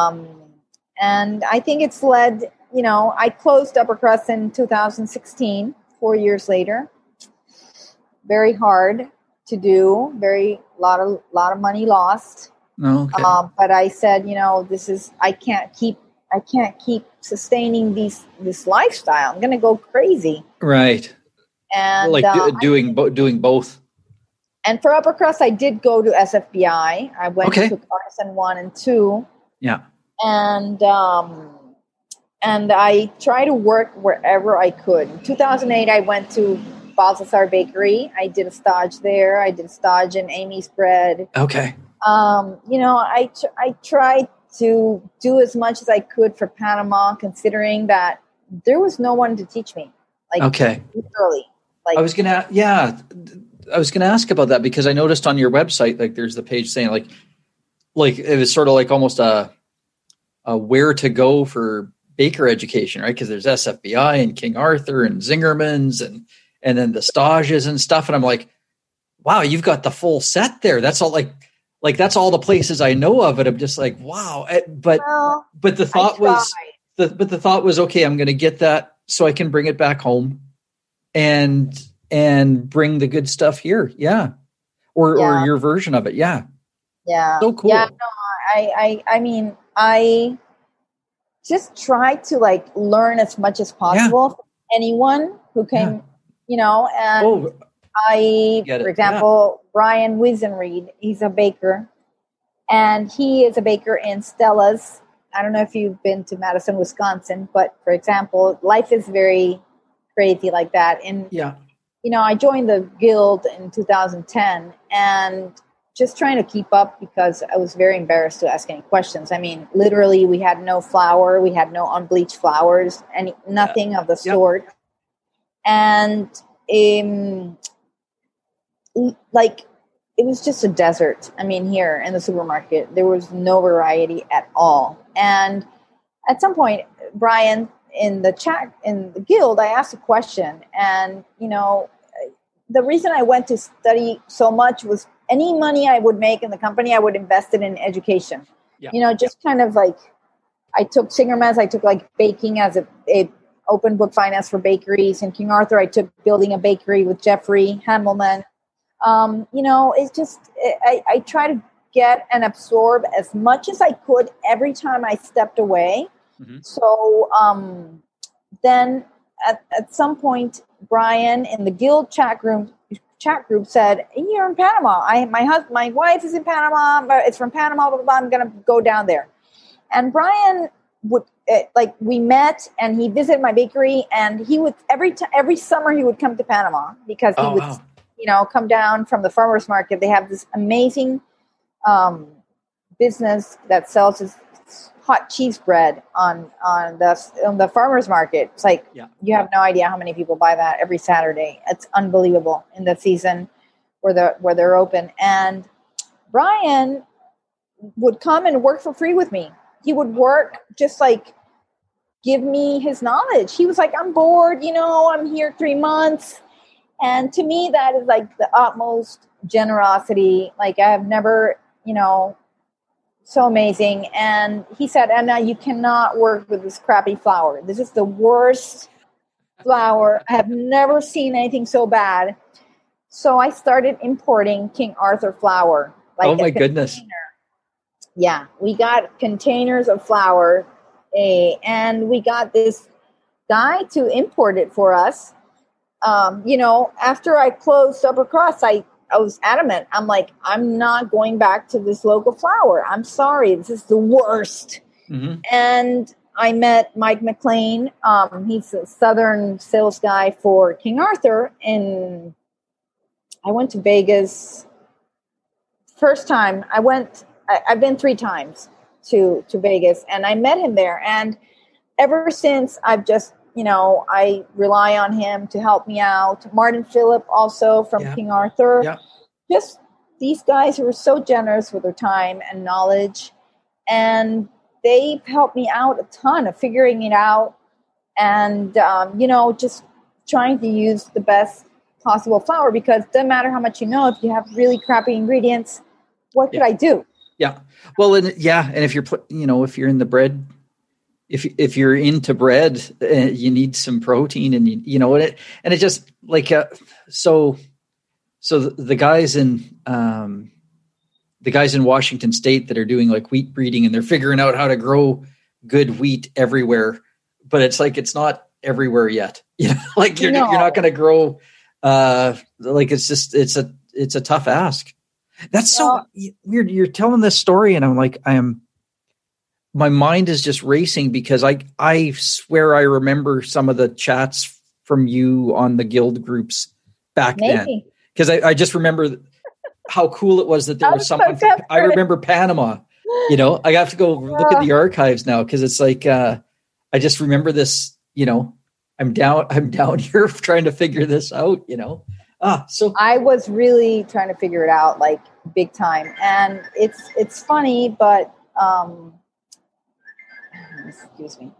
And I think it's led, I closed Upper Crust in 2016, 4 years later. Very hard to do, lot of money lost. Okay. But I said, I can't keep sustaining this lifestyle. I'm going to go crazy. Right. And doing both. And for Upper Crust, I did go to SFBI. I went to Artisan 1 and 2. Yeah. And I tried to work wherever I could. In 2008, I went to Balthazar Bakery. I did a stage there. I did a stage in Amy's Bread. Okay. I tried to do as much as I could for Panama, considering that there was no one to teach me. Literally. I was gonna ask about that, because I noticed on your website, there's the page saying it was sort of almost a where to go for baker education, right? Because there's SFBI and King Arthur and Zingerman's and then the stages and stuff. And I'm like, wow, you've got the full set there. That's all that's all the places I know of it. I'm just like, wow. But the thought was, okay, I'm going to get that so I can bring it back home and bring the good stuff here. Yeah. Or your version of it. Yeah. Yeah. So cool. Yeah. No, I just try to learn as much as possible from anyone who can, and Get it. For example, Brian Wisenreed, he's a baker, and he is a baker in Stella's. I don't know if you've been to Madison, Wisconsin, but for example, life is very crazy like that. And, I joined the guild in 2010 and just trying to keep up because I was very embarrassed to ask any questions. I mean, literally, we had no flour. We had no unbleached flours, nothing of the sort. And it was just a desert. I mean, here in the supermarket, there was no variety at all. And at some point, Brian, in the guild, I asked a question. And, the reason I went to study so much was any money I would make in the company, I would invest it in education. Yeah. Just kind of like, I took Singerman's, I took like baking as a open book finance for bakeries. In King Arthur, I took building a bakery with Jeffrey Hamelman. It's just, I try to get and absorb as much as I could every time I stepped away. Mm-hmm. So then at some point, Brian in the guild chat group said, "You're in Panama. My wife is in Panama, but it's from Panama. Blah, blah, blah. I'm going to go down there." And Brian would we met and he visited my bakery, and he would every summer he would come to Panama because he would come down from the farmers market. They have this amazing business that sells this hot cheese bread on the farmers market. It's like, you have no idea how many people buy that every Saturday. It's unbelievable in the season where they're open. And Brian would come and work for free with me. He would work just like give me his knowledge. He was like, "I'm bored, I'm here 3 months." And to me, that is like the utmost generosity. Like, I have never, so amazing. And he said, "Anna, you cannot work with this crappy flour. This is the worst flour. I have never seen anything so bad." So I started importing King Arthur flour. Oh my goodness. Yeah, we got containers of flour, and we got this guy to import it for us. After I closed Upper Cross, I was adamant. I'm like, I'm not going back to this local flour. I'm sorry. This is the worst. Mm-hmm. And I met Mike McLean. He's a Southern sales guy for King Arthur. And I went to Vegas. First time I've been 3 times to Vegas, and I met him there. And ever since, I've just, I rely on him to help me out. Martin Phillip, also from King Arthur. Yeah. Just these guys who are so generous with their time and knowledge. And they helped me out a ton of figuring it out. And, just trying to use the best possible flour, because it doesn't matter how much if you have really crappy ingredients, what could I do? Yeah. Well, and if you're, if you're in the bread, if you're into bread, you need some protein, and it just like, so the guys in Washington State that are doing like wheat breeding, and they're figuring out how to grow good wheat everywhere, but it's like, it's not everywhere yet. Like you're not going to grow, like it's a tough ask. That's so weird. You're telling this story, and I'm like, my mind is just racing, because I swear I remember some of the chats from you on the guild groups back then. Because I just remember how cool it was that there was someone. I remember Panama. I have to go look at the archives now, because it's like I just remember this. I'm down here trying to figure this out. So I was really trying to figure it out, like big time. And it's funny, but excuse me.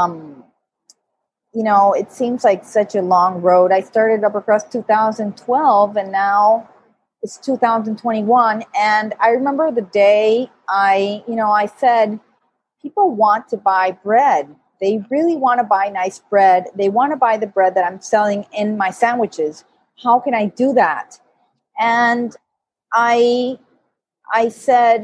It seems like such a long road. I started Upper Crust 2012, and now it's 2021. And I remember the day I said, people want to buy bread. They really want to buy nice bread. They want to buy the bread that I'm selling in my sandwiches. How can I do that? And I said,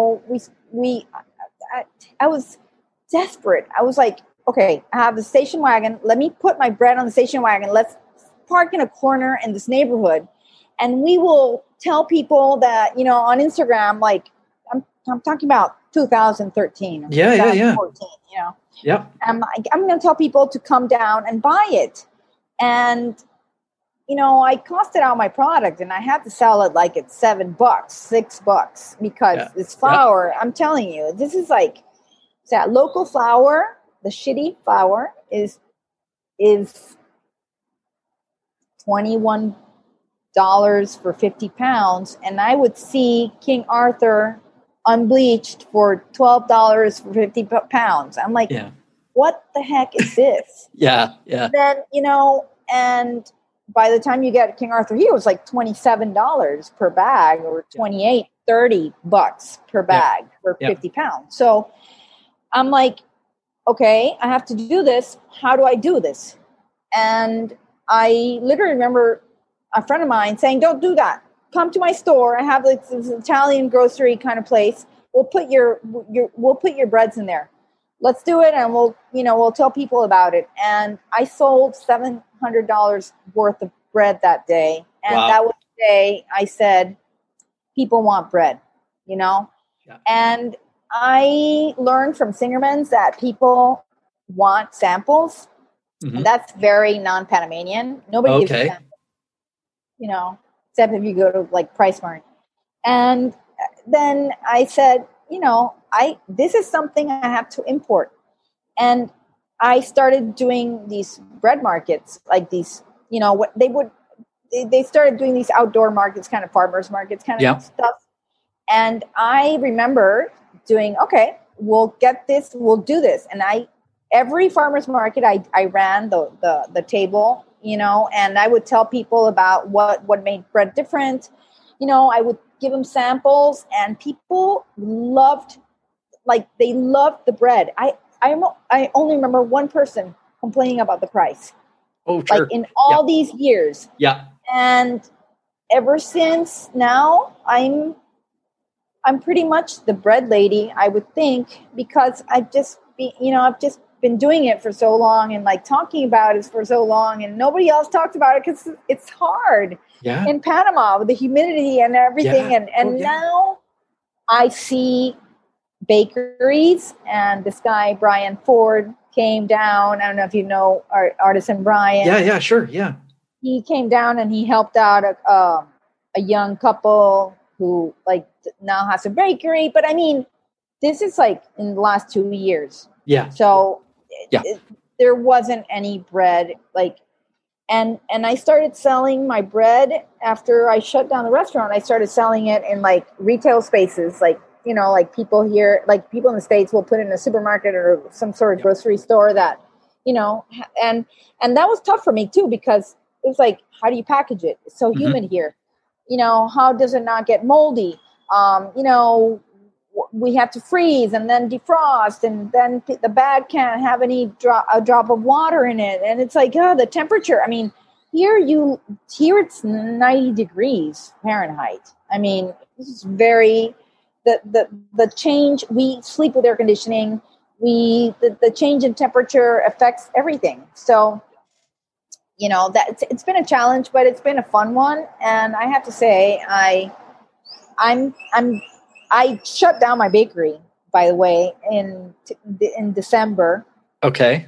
I was desperate. I was like, okay, I have the station wagon. Let me put my bread on the station wagon. Let's park in a corner in this neighborhood, and we will tell people that, on Instagram, like I'm talking about 2013 or Yeah, 2014, Yep. I'm going to tell people to come down and buy it. And, I costed out my product and I had to sell it like at $7, $6 because this flour, I'm telling you, this is like that local flour, the shitty flour is $21 for 50 pounds. And I would see King Arthur unbleached for $12 for 50 pounds. I'm like, what the heck is this? Yeah. Then, and by the time you get King Arthur here, it was like $27 per bag or $28-$30 per bag for 50 pounds. So I'm like, okay, I have to do this. How do I do this? And I literally remember a friend of mine saying, don't do that. Come to my store. I have this Italian grocery kind of place. We'll put your breads in there. Let's do it, and we'll tell people about it. And I sold $700 worth of bread that day, and that was the day I said, people want bread, And I learned from Singerman's that people want samples, and that's very non-Panamanian. Nobody gives you samples, except if you go to like PriceSmart. And then I said, this is something I have to import. And I started doing these bread markets, like these, they started doing these outdoor markets, kind of farmers markets kind of stuff. And I remember doing, okay, we'll get this, we'll do this. And every farmers market, I ran the table, and I would tell people about what made bread different. I would give them samples, and people loved the bread. I only remember one person complaining about the price. Oh, sure. Like in all these years. Yeah. And ever since now, I'm pretty much the bread lady, I would think, because I've just been doing it for so long and like talking about it for so long, and nobody else talks about it because it's hard in Panama with the humidity and everything. Yeah. And now I see bakeries, and this guy, Brian Ford, came down. I don't know if you know Artisan Brian. Yeah, sure. Yeah. He came down and he helped out a young couple who like now has a bakery. But I mean, this is like in the last 2 years. Yeah. So there wasn't any bread and I started selling my bread after I shut down the restaurant. I started selling it in like retail spaces, like people here, like people in the States will put it in a supermarket or some sort of grocery store that, and that was tough for me too, because it was like, how do you package it? It's so humid here. How does it not get moldy? We have to freeze and then defrost, and then the bag can't have a drop of water in it. And it's like, the temperature. I mean, here it's 90 degrees Fahrenheit. I mean, this is very, the change. We sleep with air conditioning. The change in temperature affects everything. So, it's been a challenge, but it's been a fun one. And I have to say, I shut down my bakery, by the way, in December. Okay.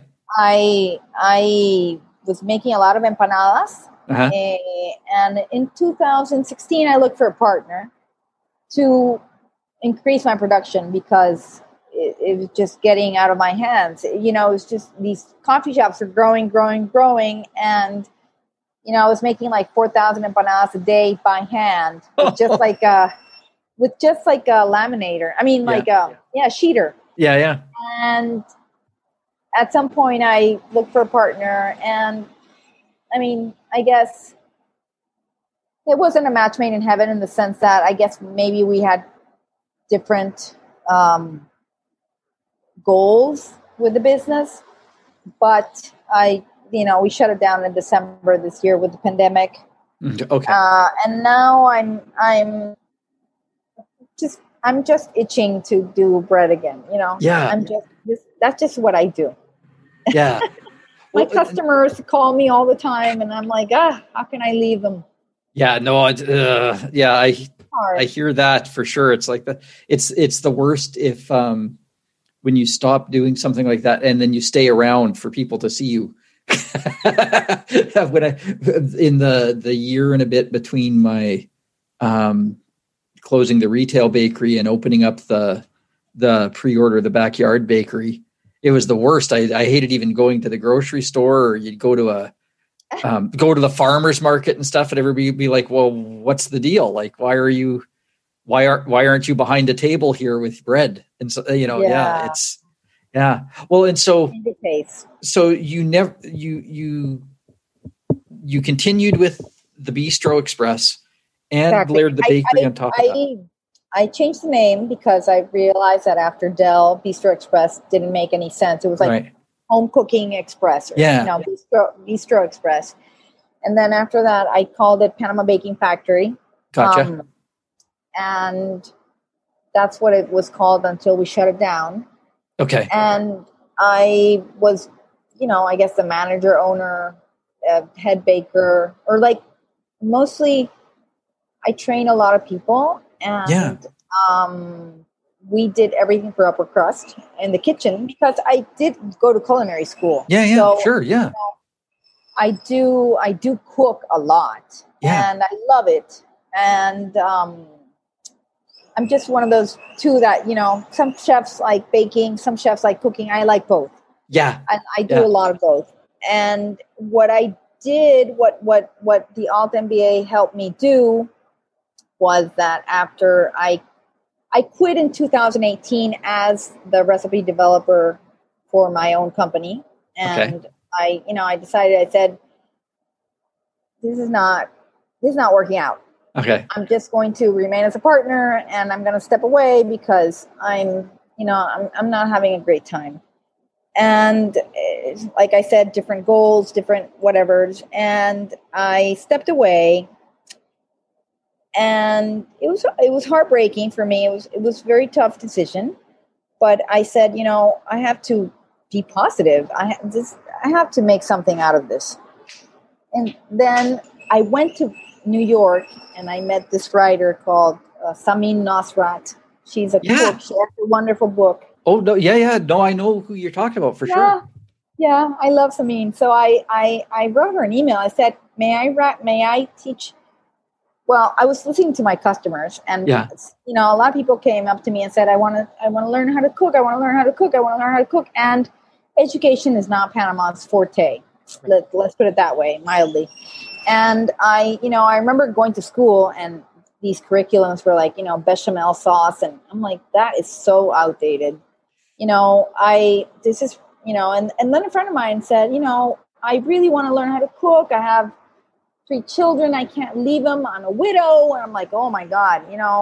I was making a lot of empanadas. And in 2016, I looked for a partner to increase my production because it was just getting out of my hands. It was just these coffee shops are growing. And, I was making like 4,000 empanadas a day by hand with just like a laminator. I mean, sheeter. Yeah. And at some point I looked for a partner, and I mean, I guess it wasn't a match made in heaven in the sense that I guess maybe we had different goals with the business, but we shut it down in December this year with the pandemic. Okay. And now I'm just itching to do bread again, Yeah. that's just what I do. Yeah. my customers call me all the time, and I'm like, how can I leave them? Yeah, no, I hear that for sure. It's like it's the worst if when you stop doing something like that and then you stay around for people to see you. When in the year and a bit between my closing the retail bakery and opening up the pre-order, the backyard bakery, it was the worst. I hated even going to the grocery store, or you'd go to the farmer's market and stuff, and everybody would be like, well, what's the deal? Like, why aren't you behind a table here with bread? And so, well, and so you continued with the Bistro Express and layered the bakery on top of that. I changed the name because I realized that after Del, Bistro Express didn't make any sense. It was like Home Cooking Express, Bistro Express. And then after that, I called it Panama Baking Factory. Gotcha. And that's what it was called until we shut it down. Okay. And I was, I guess the manager, owner, head baker, or like mostly I train a lot of people, and we did everything for upper crust in the kitchen because I did go to culinary school. I do cook a lot, and I love it. And I'm just one of those two that, some chefs like baking, some chefs like cooking. I like both. Yeah. I do a lot of both. And what I did, what the Alt MBA helped me do was that after I quit in 2018 as the recipe developer for my own company. And I decided, I said, this is not working out. Okay. I'm just going to remain as a partner, and I'm going to step away because I'm not having a great time. And like I said, different goals, different whatevers. And I stepped away, and it was heartbreaking for me. It was a very tough decision, but I said, I have to be positive. I have to make something out of this. And then I went to New York, and I met this writer called Samin Nosrat. She's a cook. She has a wonderful book. Oh, no, yeah. No, I know who you're talking about for sure. Yeah, I love Samin. So I wrote her an email. I said, may I teach? Well, I was listening to my customers, and a lot of people came up to me and said, I want to learn how to cook. I want to learn how to cook. I want to learn how to cook. And education is not Panama's forte. Let's put it that way, mildly. And I remember going to school, and these curriculums were like, bechamel sauce. And I'm like, that is so outdated. And then a friend of mine said, I really want to learn how to cook. I have 3 children. I can't leave them. I'm a widow. And I'm like, oh my God,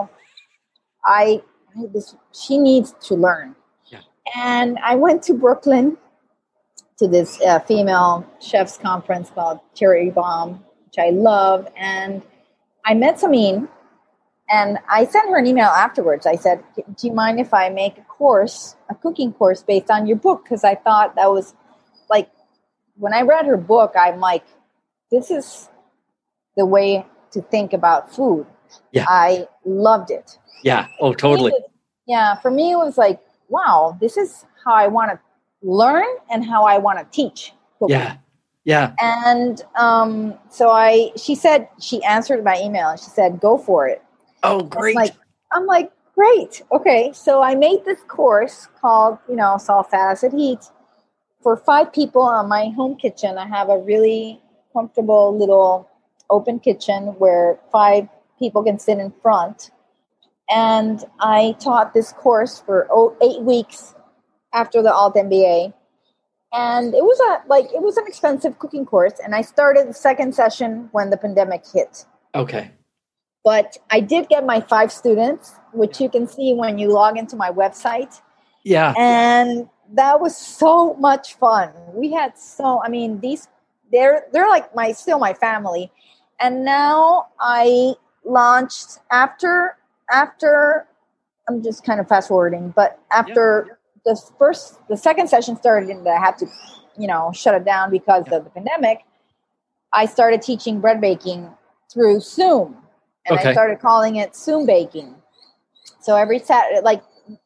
she needs to learn. Yeah. And I went to Brooklyn to this female chefs conference called Cherry Bomb, which I love. And I met Samin, and I sent her an email afterwards. I said, do you mind if I make a cooking course based on your book? Because I thought that was like, when I read her book, I'm like, this is the way to think about food. Yeah. I loved it. Yeah. Oh, totally. For me, it was like, wow, this is how I want to learn and how I want to teach cooking. Yeah. Yeah. And she said, she answered my email and she said, go for it. Oh, great. I'm like, great. Okay. So I made this course called, Salt, Fat, Acid, Heat for 5 people on my home kitchen. I have a really comfortable little open kitchen where 5 people can sit in front. And I taught this course for 8 weeks after the Alt MBA. And it was an expensive cooking course. And I started the second session when the pandemic hit. Okay. But I did get my 5 students, which you can see when you log into my website. Yeah. And that was so much fun. We had they're like my family. And now I launched after I'm just kind of fast forwarding, but after the second session started and I had to shut it down because of the pandemic, I started teaching bread baking through Zoom, and I started calling it Zoom baking. So every Saturday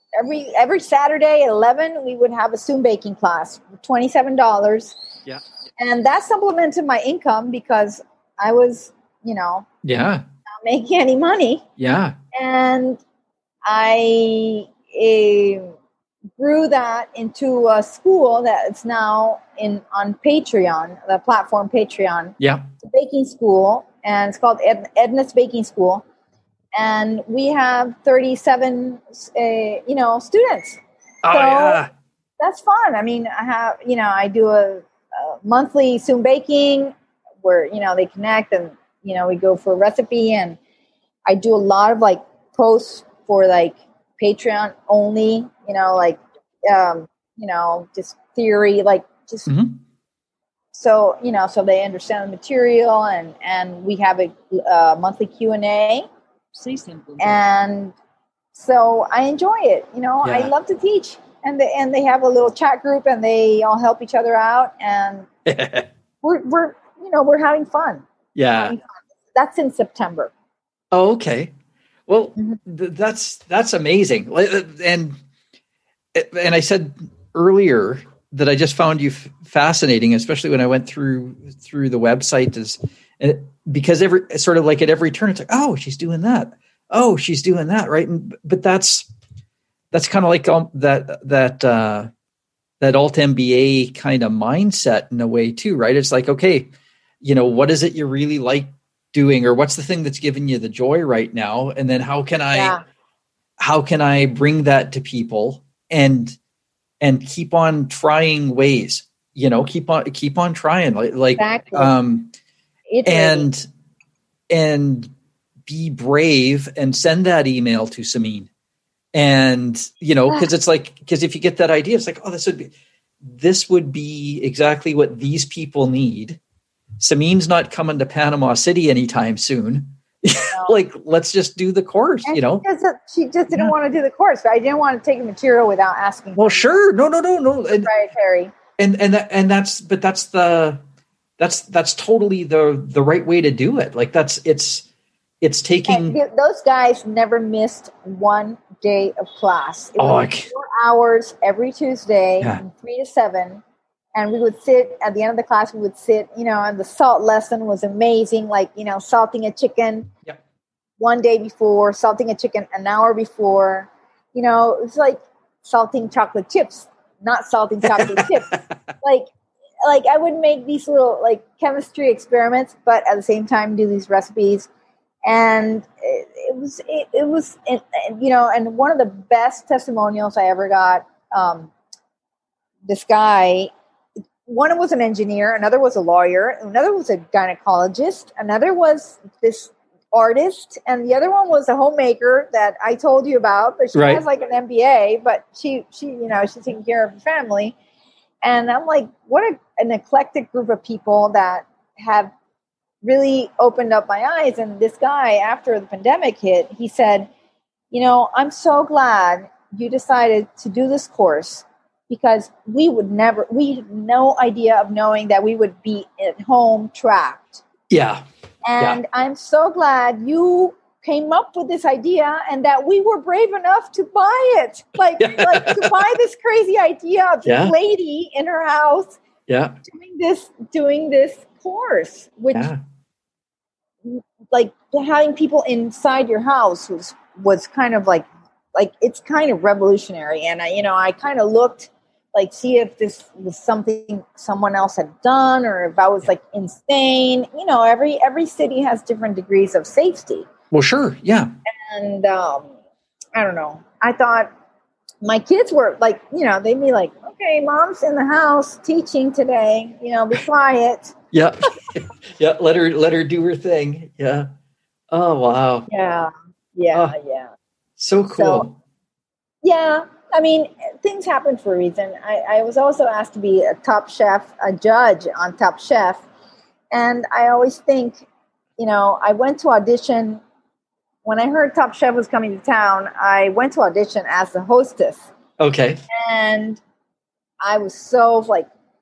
at 11, we would have a Zoom baking class for $27. Yeah. And that supplemented my income because I was, not making any money. Yeah. And I grew that into a school that's now on Patreon, the platform Patreon. Yeah. It's a baking school, and it's called Edna's Baking School. And we have 37, students. Oh, so yeah. That's fun. I mean, I do a monthly Zoom baking where, they connect and, we go for a recipe, and I do a lot of posts for Patreon only, just theory, so, so they understand the material, and we have a monthly Q&A. Say something. And so I enjoy it. I love to teach, and they have a little chat group, and they all help each other out, and we're having fun. Yeah. That's in September. Oh, okay. Well, that's amazing. And I said earlier that I just found you fascinating, especially when I went through the website, because at every turn it's like, oh, she's doing that. Oh, she's doing that, right? But that's kind of like that alt MBA kind of mindset in a way too, right? It's like, okay, what is it you really like doing, or what's the thing that's giving you the joy right now, and then how can I bring that to people and keep on trying ways, keep on trying, exactly. And be brave and send that email to Samin, and because if you get that idea, it's like, oh, this would be exactly what these people need. Samin's not coming to Panama City anytime soon. No. Let's just do the course, and She just didn't want to do the course. But I didn't want to take the material without asking. Well, sure. No. Proprietary. And that's totally the right way to do it. It's taking. And those guys never missed one day of class. It was 4 hours every Tuesday from 3 to 7. And we would sit at the end of the class. We would sit, and the salt lesson was amazing. Salting a chicken one day before, salting a chicken an hour before. It's like salting chocolate chips, not salting chocolate chips. I would make these little chemistry experiments, but at the same time do these recipes. And it was, and one of the best testimonials I ever got. This guy. One was an engineer, another was a lawyer, another was a gynecologist, another was this artist, and the other one was a homemaker that I told you about, but she has an MBA, but she's taking care of her family. And I'm like, what an eclectic group of people that have really opened up my eyes. And this guy, after the pandemic hit, he said, I'm so glad you decided to do this course, because we had no idea of knowing that we would be at home trapped. Yeah. And I'm so glad you came up with this idea, and that we were brave enough to buy it. To buy this crazy idea of this lady in her house doing this course, which having people inside your house was kind of it's kind of revolutionary. And I kind of looked see if this was something someone else had done, or if I was insane. Every city has different degrees of safety. Well, sure. Yeah. And I don't know. I thought my kids were they'd be like, okay, mom's in the house teaching today, be quiet. Yeah. Yeah. Let her do her thing. Yeah. Oh, wow. Yeah. So cool. So, yeah. I mean, things happen for a reason. I was also asked to be a judge on Top Chef. And I always think, I went to audition. When I heard Top Chef was coming to town, I went to audition as the hostess. Okay. And I was so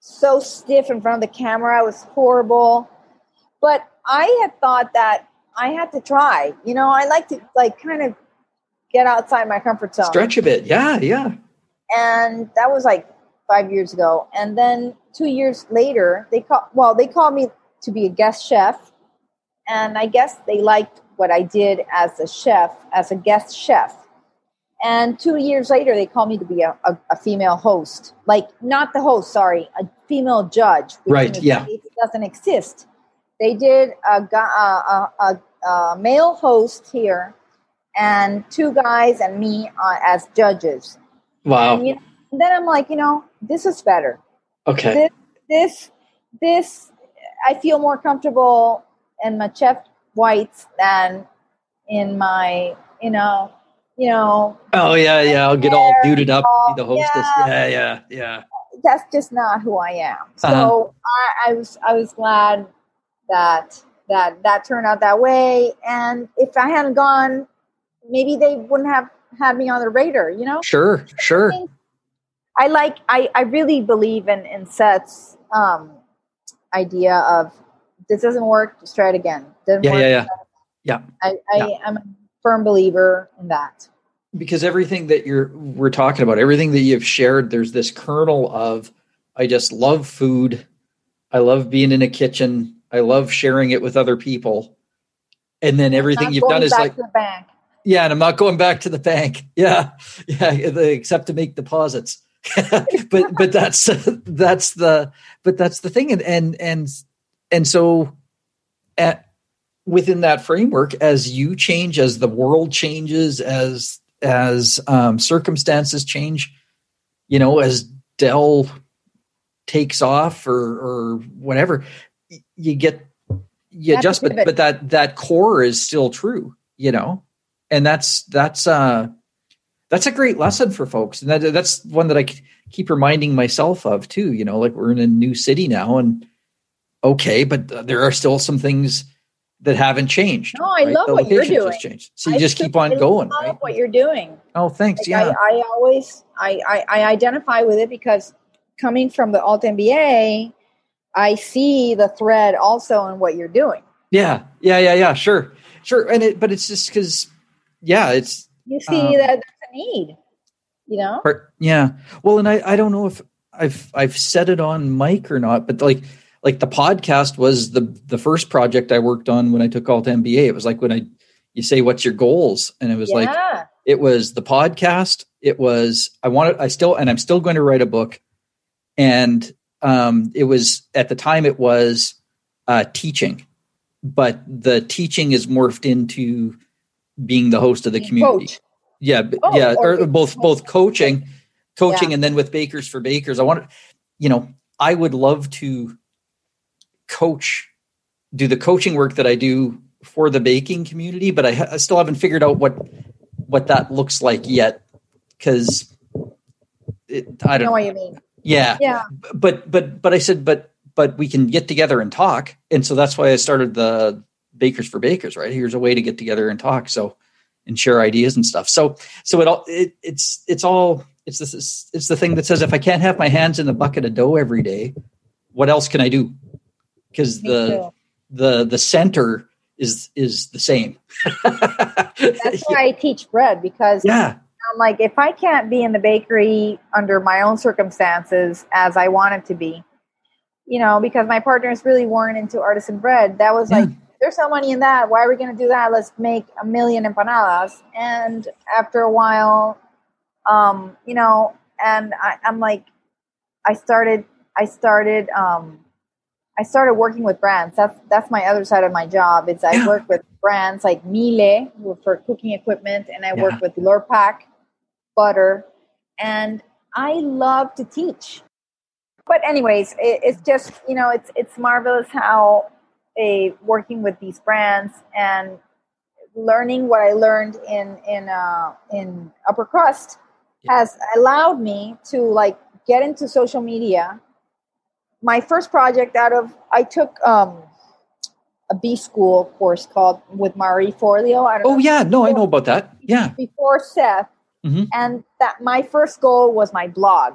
so stiff in front of the camera. It was horrible. But I had thought that I had to try. You know, I like to kind of get outside my comfort zone. Stretch a bit. Yeah. And that was 5 years ago. And then 2 years later, they called me to be a guest chef. And I guess they liked what I did as a guest chef. And 2 years later, they called me to be a female host. Not the host, sorry, a female judge. Right, yeah. It doesn't exist. They did a male host here and 2 guys and me as judges. Wow. And, then I'm like, this is better. Okay. This, I feel more comfortable in my chef whites than in my, Oh yeah. I'll get all duded up to be the hostess. Yeah. That's just not who I am. So I was glad that turned out that way. And if I hadn't gone, maybe they wouldn't have had me on the radar. Sure. I really believe in Seth's idea of this doesn't work, just try it again. Yeah. I'm a firm believer in that. Because everything that we're talking about, everything that you've shared, there's this kernel of, I just love food. I love being in a kitchen. I love sharing it with other people. And then everything you've done is to the bank. Yeah. And I'm not going back to the bank. Yeah. Except to make deposits. but that's the thing. And so within that framework, as you change, as the world changes, as circumstances change, as Dell takes off or whatever, you adjust, but that core is still true, and that's a great lesson for folks. And that's one that I keep reminding myself of too, we're in a new city now and okay, but there are still some things that haven't changed. No, I love what you're doing. So you just keep on going. I love what you're doing. Oh, thanks. Yeah. I always identify with it because coming from the Alt MBA, I see the thread also in what you're doing. Yeah. Sure. But it's just because, it's, you see that there's a need, Yeah. Well, and I don't know if I've said it on mic or not, but like the podcast was the first project I worked on when I took Alt MBA. It was like you say, what's your goals? And it was it was the podcast. It was, I'm still going to write a book. And it was, at the time it was teaching, but the teaching is morphed into being the host of the community. Coach. Yeah. Or both coaching and then with Bakers for Bakers. I would love to do the coaching work that I do for the baking community, but I still haven't figured out what that looks like yet. Cause I don't know what you mean. Yeah. But I said, but we can get together and talk. And so that's why I started the Bakers for Bakers, right? Here's a way to get together and talk. And share ideas and stuff. So it's the thing that says, if I can't have my hands in a bucket of dough every day, what else can I do? Because the center is the same. That's why I teach bread, because I'm like, if I can't be in the bakery under my own circumstances as I want it to be, because my partners really weren't into artisan bread, that was like, there's no money in that. Why are we going to do that? Let's make 1 million empanadas. And after a while, and I'm like, I started working with brands. That's my other side of my job. I work with brands like Miele for cooking equipment, and I work with Lurpak butter, and I love to teach. But anyways, it's just, it's marvelous how working with these brands and learning what I learned in Upper Crust has allowed me to get into social media. My first project I took a B school course called with Marie Forleo. I know about that. Yeah. Before Seth. Mm-hmm. And that my first goal was my blog.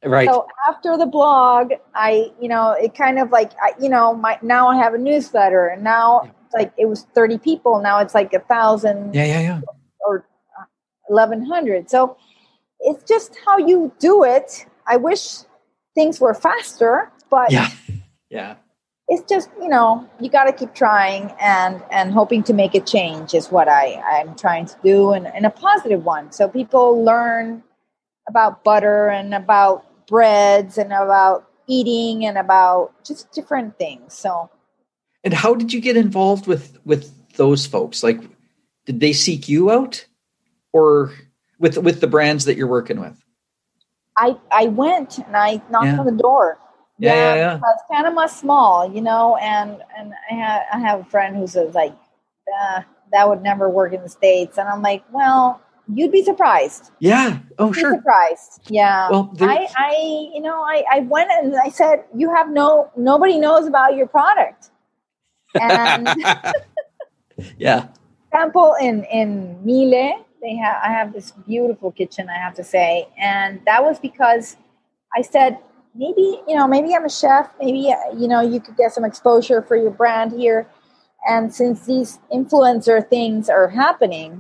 Right. So after the blog, it kind of like, now I have a newsletter, and now like it was 30 people. Now it's like 1,000 Yeah. or 1,100. So it's just how you do it. I wish things were faster, but Yeah. it's just, you got to keep trying and hoping to make a change is what I'm trying to do, and a positive one. So people learn about butter and about breads and about eating and about just different things. So, and how did you get involved with those folks? Like, did they seek you out, or with the brands that you're working with? I went and I knocked on the door. Yeah. Because Panama's small, and I have a friend who says like, that would never work in the States, and I'm like, well, you'd be surprised. Yeah. Oh, You'd be sure. surprised. Yeah. Well, I went and I said, you have nobody knows about your product. And yeah. example in Mile, I have this beautiful kitchen, I have to say, and that was because I said, maybe I'm a chef, maybe you could get some exposure for your brand here, and since these influencer things are happening,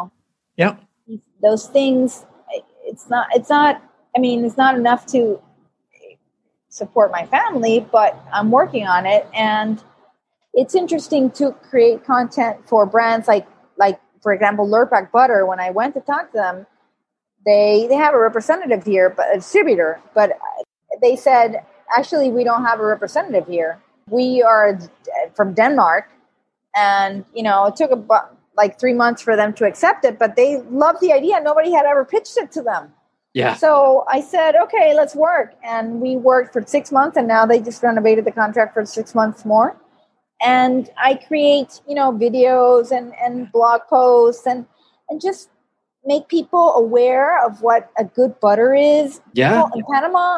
those things, it's not enough to support my family, but I'm working on it, and it's interesting to create content for brands like for example, Lurpak Butter. When I went to talk to them, they have a representative here, but a distributor, but they said, actually, we don't have a representative here. We are from Denmark, and it took about like 3 months for them to accept it, but they loved the idea. Nobody had ever pitched it to them. Yeah. So I said, okay, let's work. And we worked for 6 months, and now they just renovated the contract for 6 months more. And I create, videos and blog posts and just make people aware of what a good butter is. Yeah. In Panama,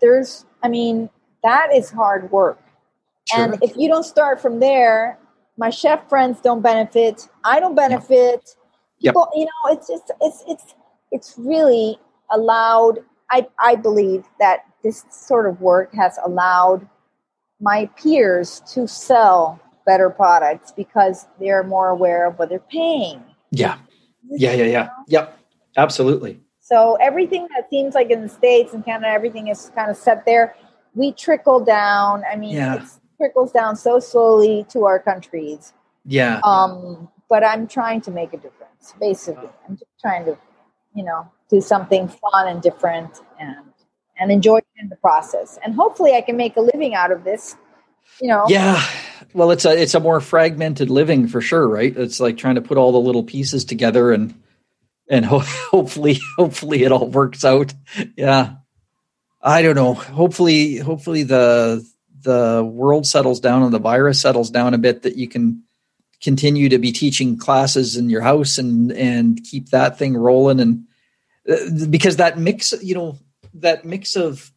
that is hard work. Sure. And if you don't start from there, my chef friends don't benefit. I don't benefit. People, it's really allowed. I believe that this sort of work has allowed my peers to sell better products because they're more aware of what they're paying. Yeah. Yep. Absolutely. So everything that seems like in the States and Canada, everything is kind of set there. We trickle down. It trickles down so slowly to our countries. Yeah. But I'm trying to make a difference, basically. I'm just trying to, do something fun and different and enjoy it in the process. And hopefully I can make a living out of this, Yeah. Well, it's a more fragmented living for sure, right? It's like trying to put all the little pieces together and hopefully it all works out. Yeah. I don't know. Hopefully the world settles down and the virus settles down a bit, that you can continue to be teaching classes in your house and keep that thing rolling. And because that mix of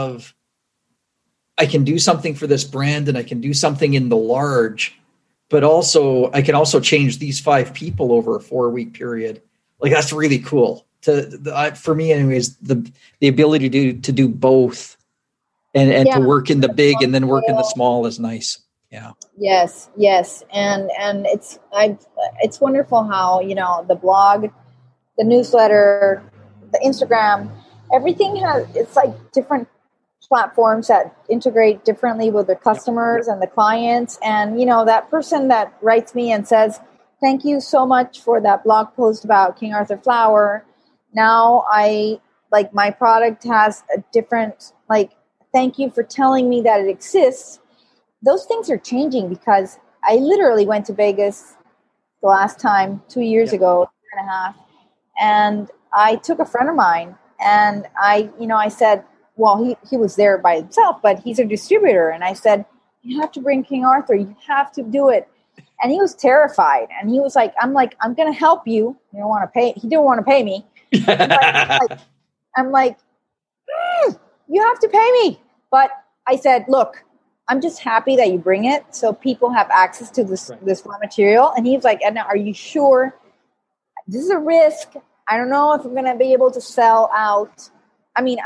I can do something for this brand and I can do something in the large, but also I can also change these 5 people over a 4-week period. Like, that's really cool for me anyways, the ability to do both and to work in the big and then work in the small is nice. Yeah. Yes. And it's wonderful how, the blog, the newsletter, the Instagram, everything it's like different platforms that integrate differently with the customers and the clients. And, that person that writes me and says, thank you so much for that blog post about King Arthur flour. Now my product has a different, thank you for telling me that it exists. Those things are changing because I literally went to Vegas the last time 2 years ago, 2.5, and I took a friend of mine and I said, well, he was there by himself, but he's a distributor. And I said, you have to bring King Arthur. You have to do it. And he was terrified. And he was like, I'm going to help you. You don't want to pay. He didn't want to pay me. I'm like, you have to pay me. But I said, look, I'm just happy that you bring it so people have access to this raw material. And he was like, Edna, are you sure? This is a risk. I don't know if I'm going to be able to sell out.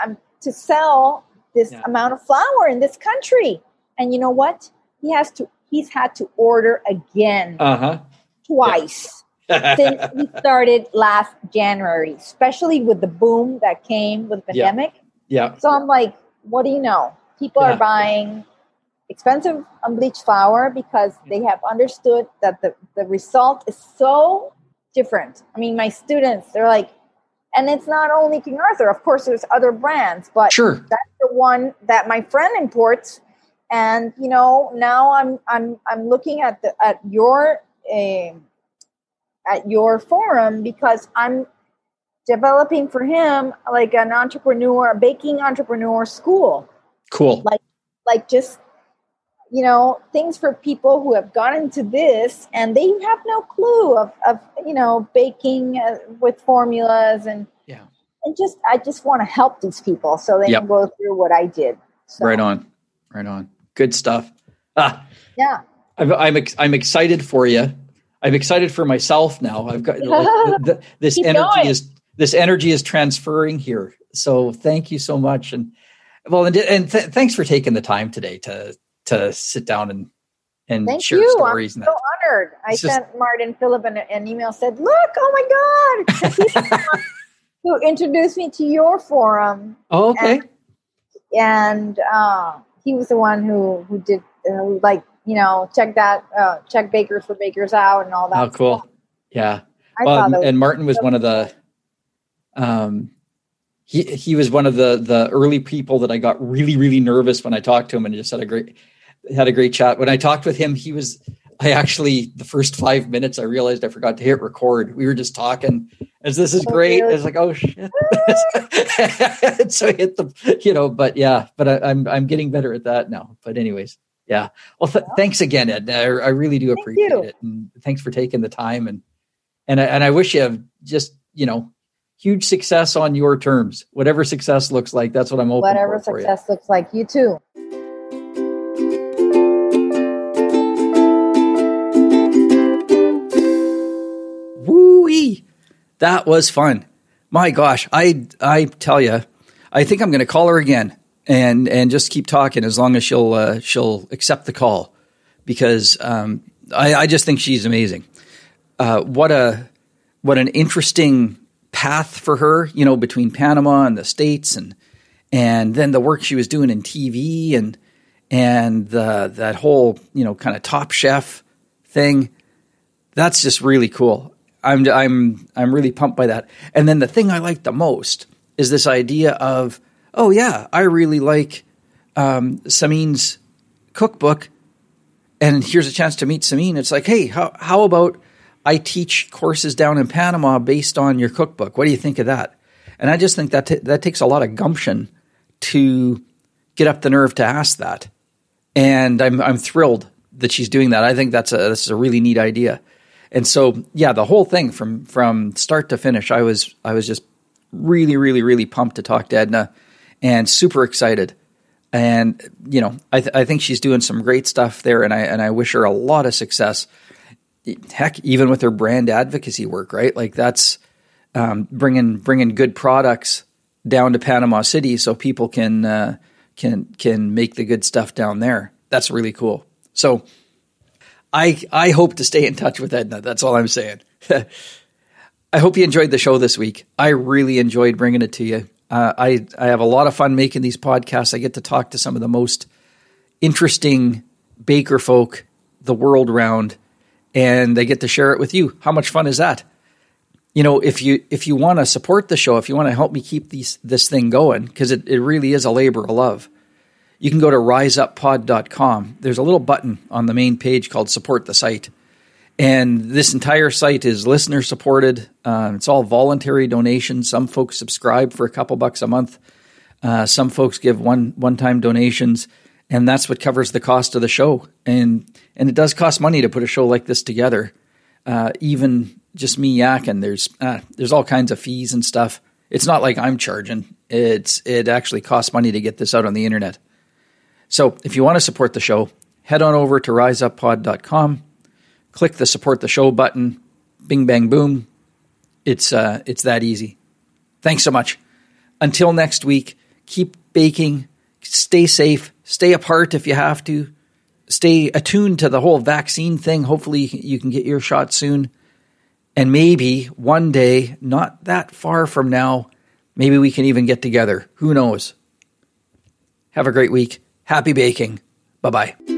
to sell this amount of flour in this country. And you know what? He's had to order again twice since we started last January, especially with the boom that came with the pandemic. Yeah. So I'm like, what do you know? People are buying expensive unbleached flour because they have understood that the result is so different. I mean, my students, they're like, and it's not only King Arthur. Of course, there's other brands, but that's the one that my friend imports. And now I'm looking at your forum because I'm developing for him like a baking entrepreneur school. Cool. Like just things for people who have gone into this and they have no clue of baking with formulas and I just want to help these people so they can go through what I did. So. Right on. Good stuff. Yeah. I'm excited for you. I'm excited for myself now. I've got this energy this energy is transferring here. So thank you so much. And thanks for taking the time today to sit down and share stories. I'm so honored. I sent Martin Phillip an email, said, look, oh my God. He's the one who introduced me to your forum. Oh, okay. And he was the one who did check Bakers for Bakers Out and all that. Oh, cool. Stuff. Yeah. And Martin was one of the, he was one of the early people that I got really, really nervous when I talked to him, and just had a great chat. When I talked with him, the first 5 minutes, I realized I forgot to hit record. We were just talking as this is great. Really? I was like, oh shit. So I hit but I'm getting better at that now. But anyways, yeah. Well, thanks again, Ed. I really do appreciate it. And thanks for taking the time. And I wish you just, huge success on your terms. Whatever success looks like, that's what I'm hoping for. Whatever success looks like, you too. Woo-wee. That was fun. My gosh, I tell you, I think I'm going to call her again and just keep talking as long as she'll accept the call, because I just think she's amazing. What an interesting path for her, between Panama and the States, and then the work she was doing in TV and that whole kind of Top Chef thing. That's just really cool. I'm really pumped by that. And then the thing I like the most is this idea of, oh yeah, I really like Samin's cookbook, and here's a chance to meet Samin. It's like, hey, how about I teach courses down in Panama based on your cookbook? What do you think of that? And I just think that takes a lot of gumption to get up the nerve to ask that. And I'm thrilled that she's doing that. I think this is a really neat idea. And so, yeah, the whole thing from start to finish, I was just really, really, really pumped to talk to Edna, and super excited. And I think she's doing some great stuff there, and I wish her a lot of success. Heck, even with her brand advocacy work, right? Like that's bringing good products down to Panama City so people can make the good stuff down there. That's really cool. So I hope to stay in touch with Edna. That's all I'm saying. I hope you enjoyed the show this week. I really enjoyed bringing it to you. I have a lot of fun making these podcasts. I get to talk to some of the most interesting baker folk the world round, and they get to share it with you. How much fun is that? If you want to support the show, if you want to help me keep this thing going, because it really is a labor of love, you can go to riseuppod.com. There's a little button on the main page called Support the Site. And this entire site is listener supported. It's all voluntary donations. Some folks subscribe for a couple bucks a month. Some folks give one-time donations, and that's what covers the cost of the show. And it does cost money to put a show like this together. Even just me yakking, there's all kinds of fees and stuff. It's not like I'm charging. It actually costs money to get this out on the internet. So if you want to support the show, head on over to riseuppod.com, click the support the show button, bing, bang, boom. It's that easy. Thanks so much. Until next week, keep baking, stay safe, stay apart if you have to, stay attuned to the whole vaccine thing. Hopefully you can get your shot soon. And maybe one day, not that far from now, maybe we can even get together. Who knows? Have a great week. Happy baking. Bye-bye.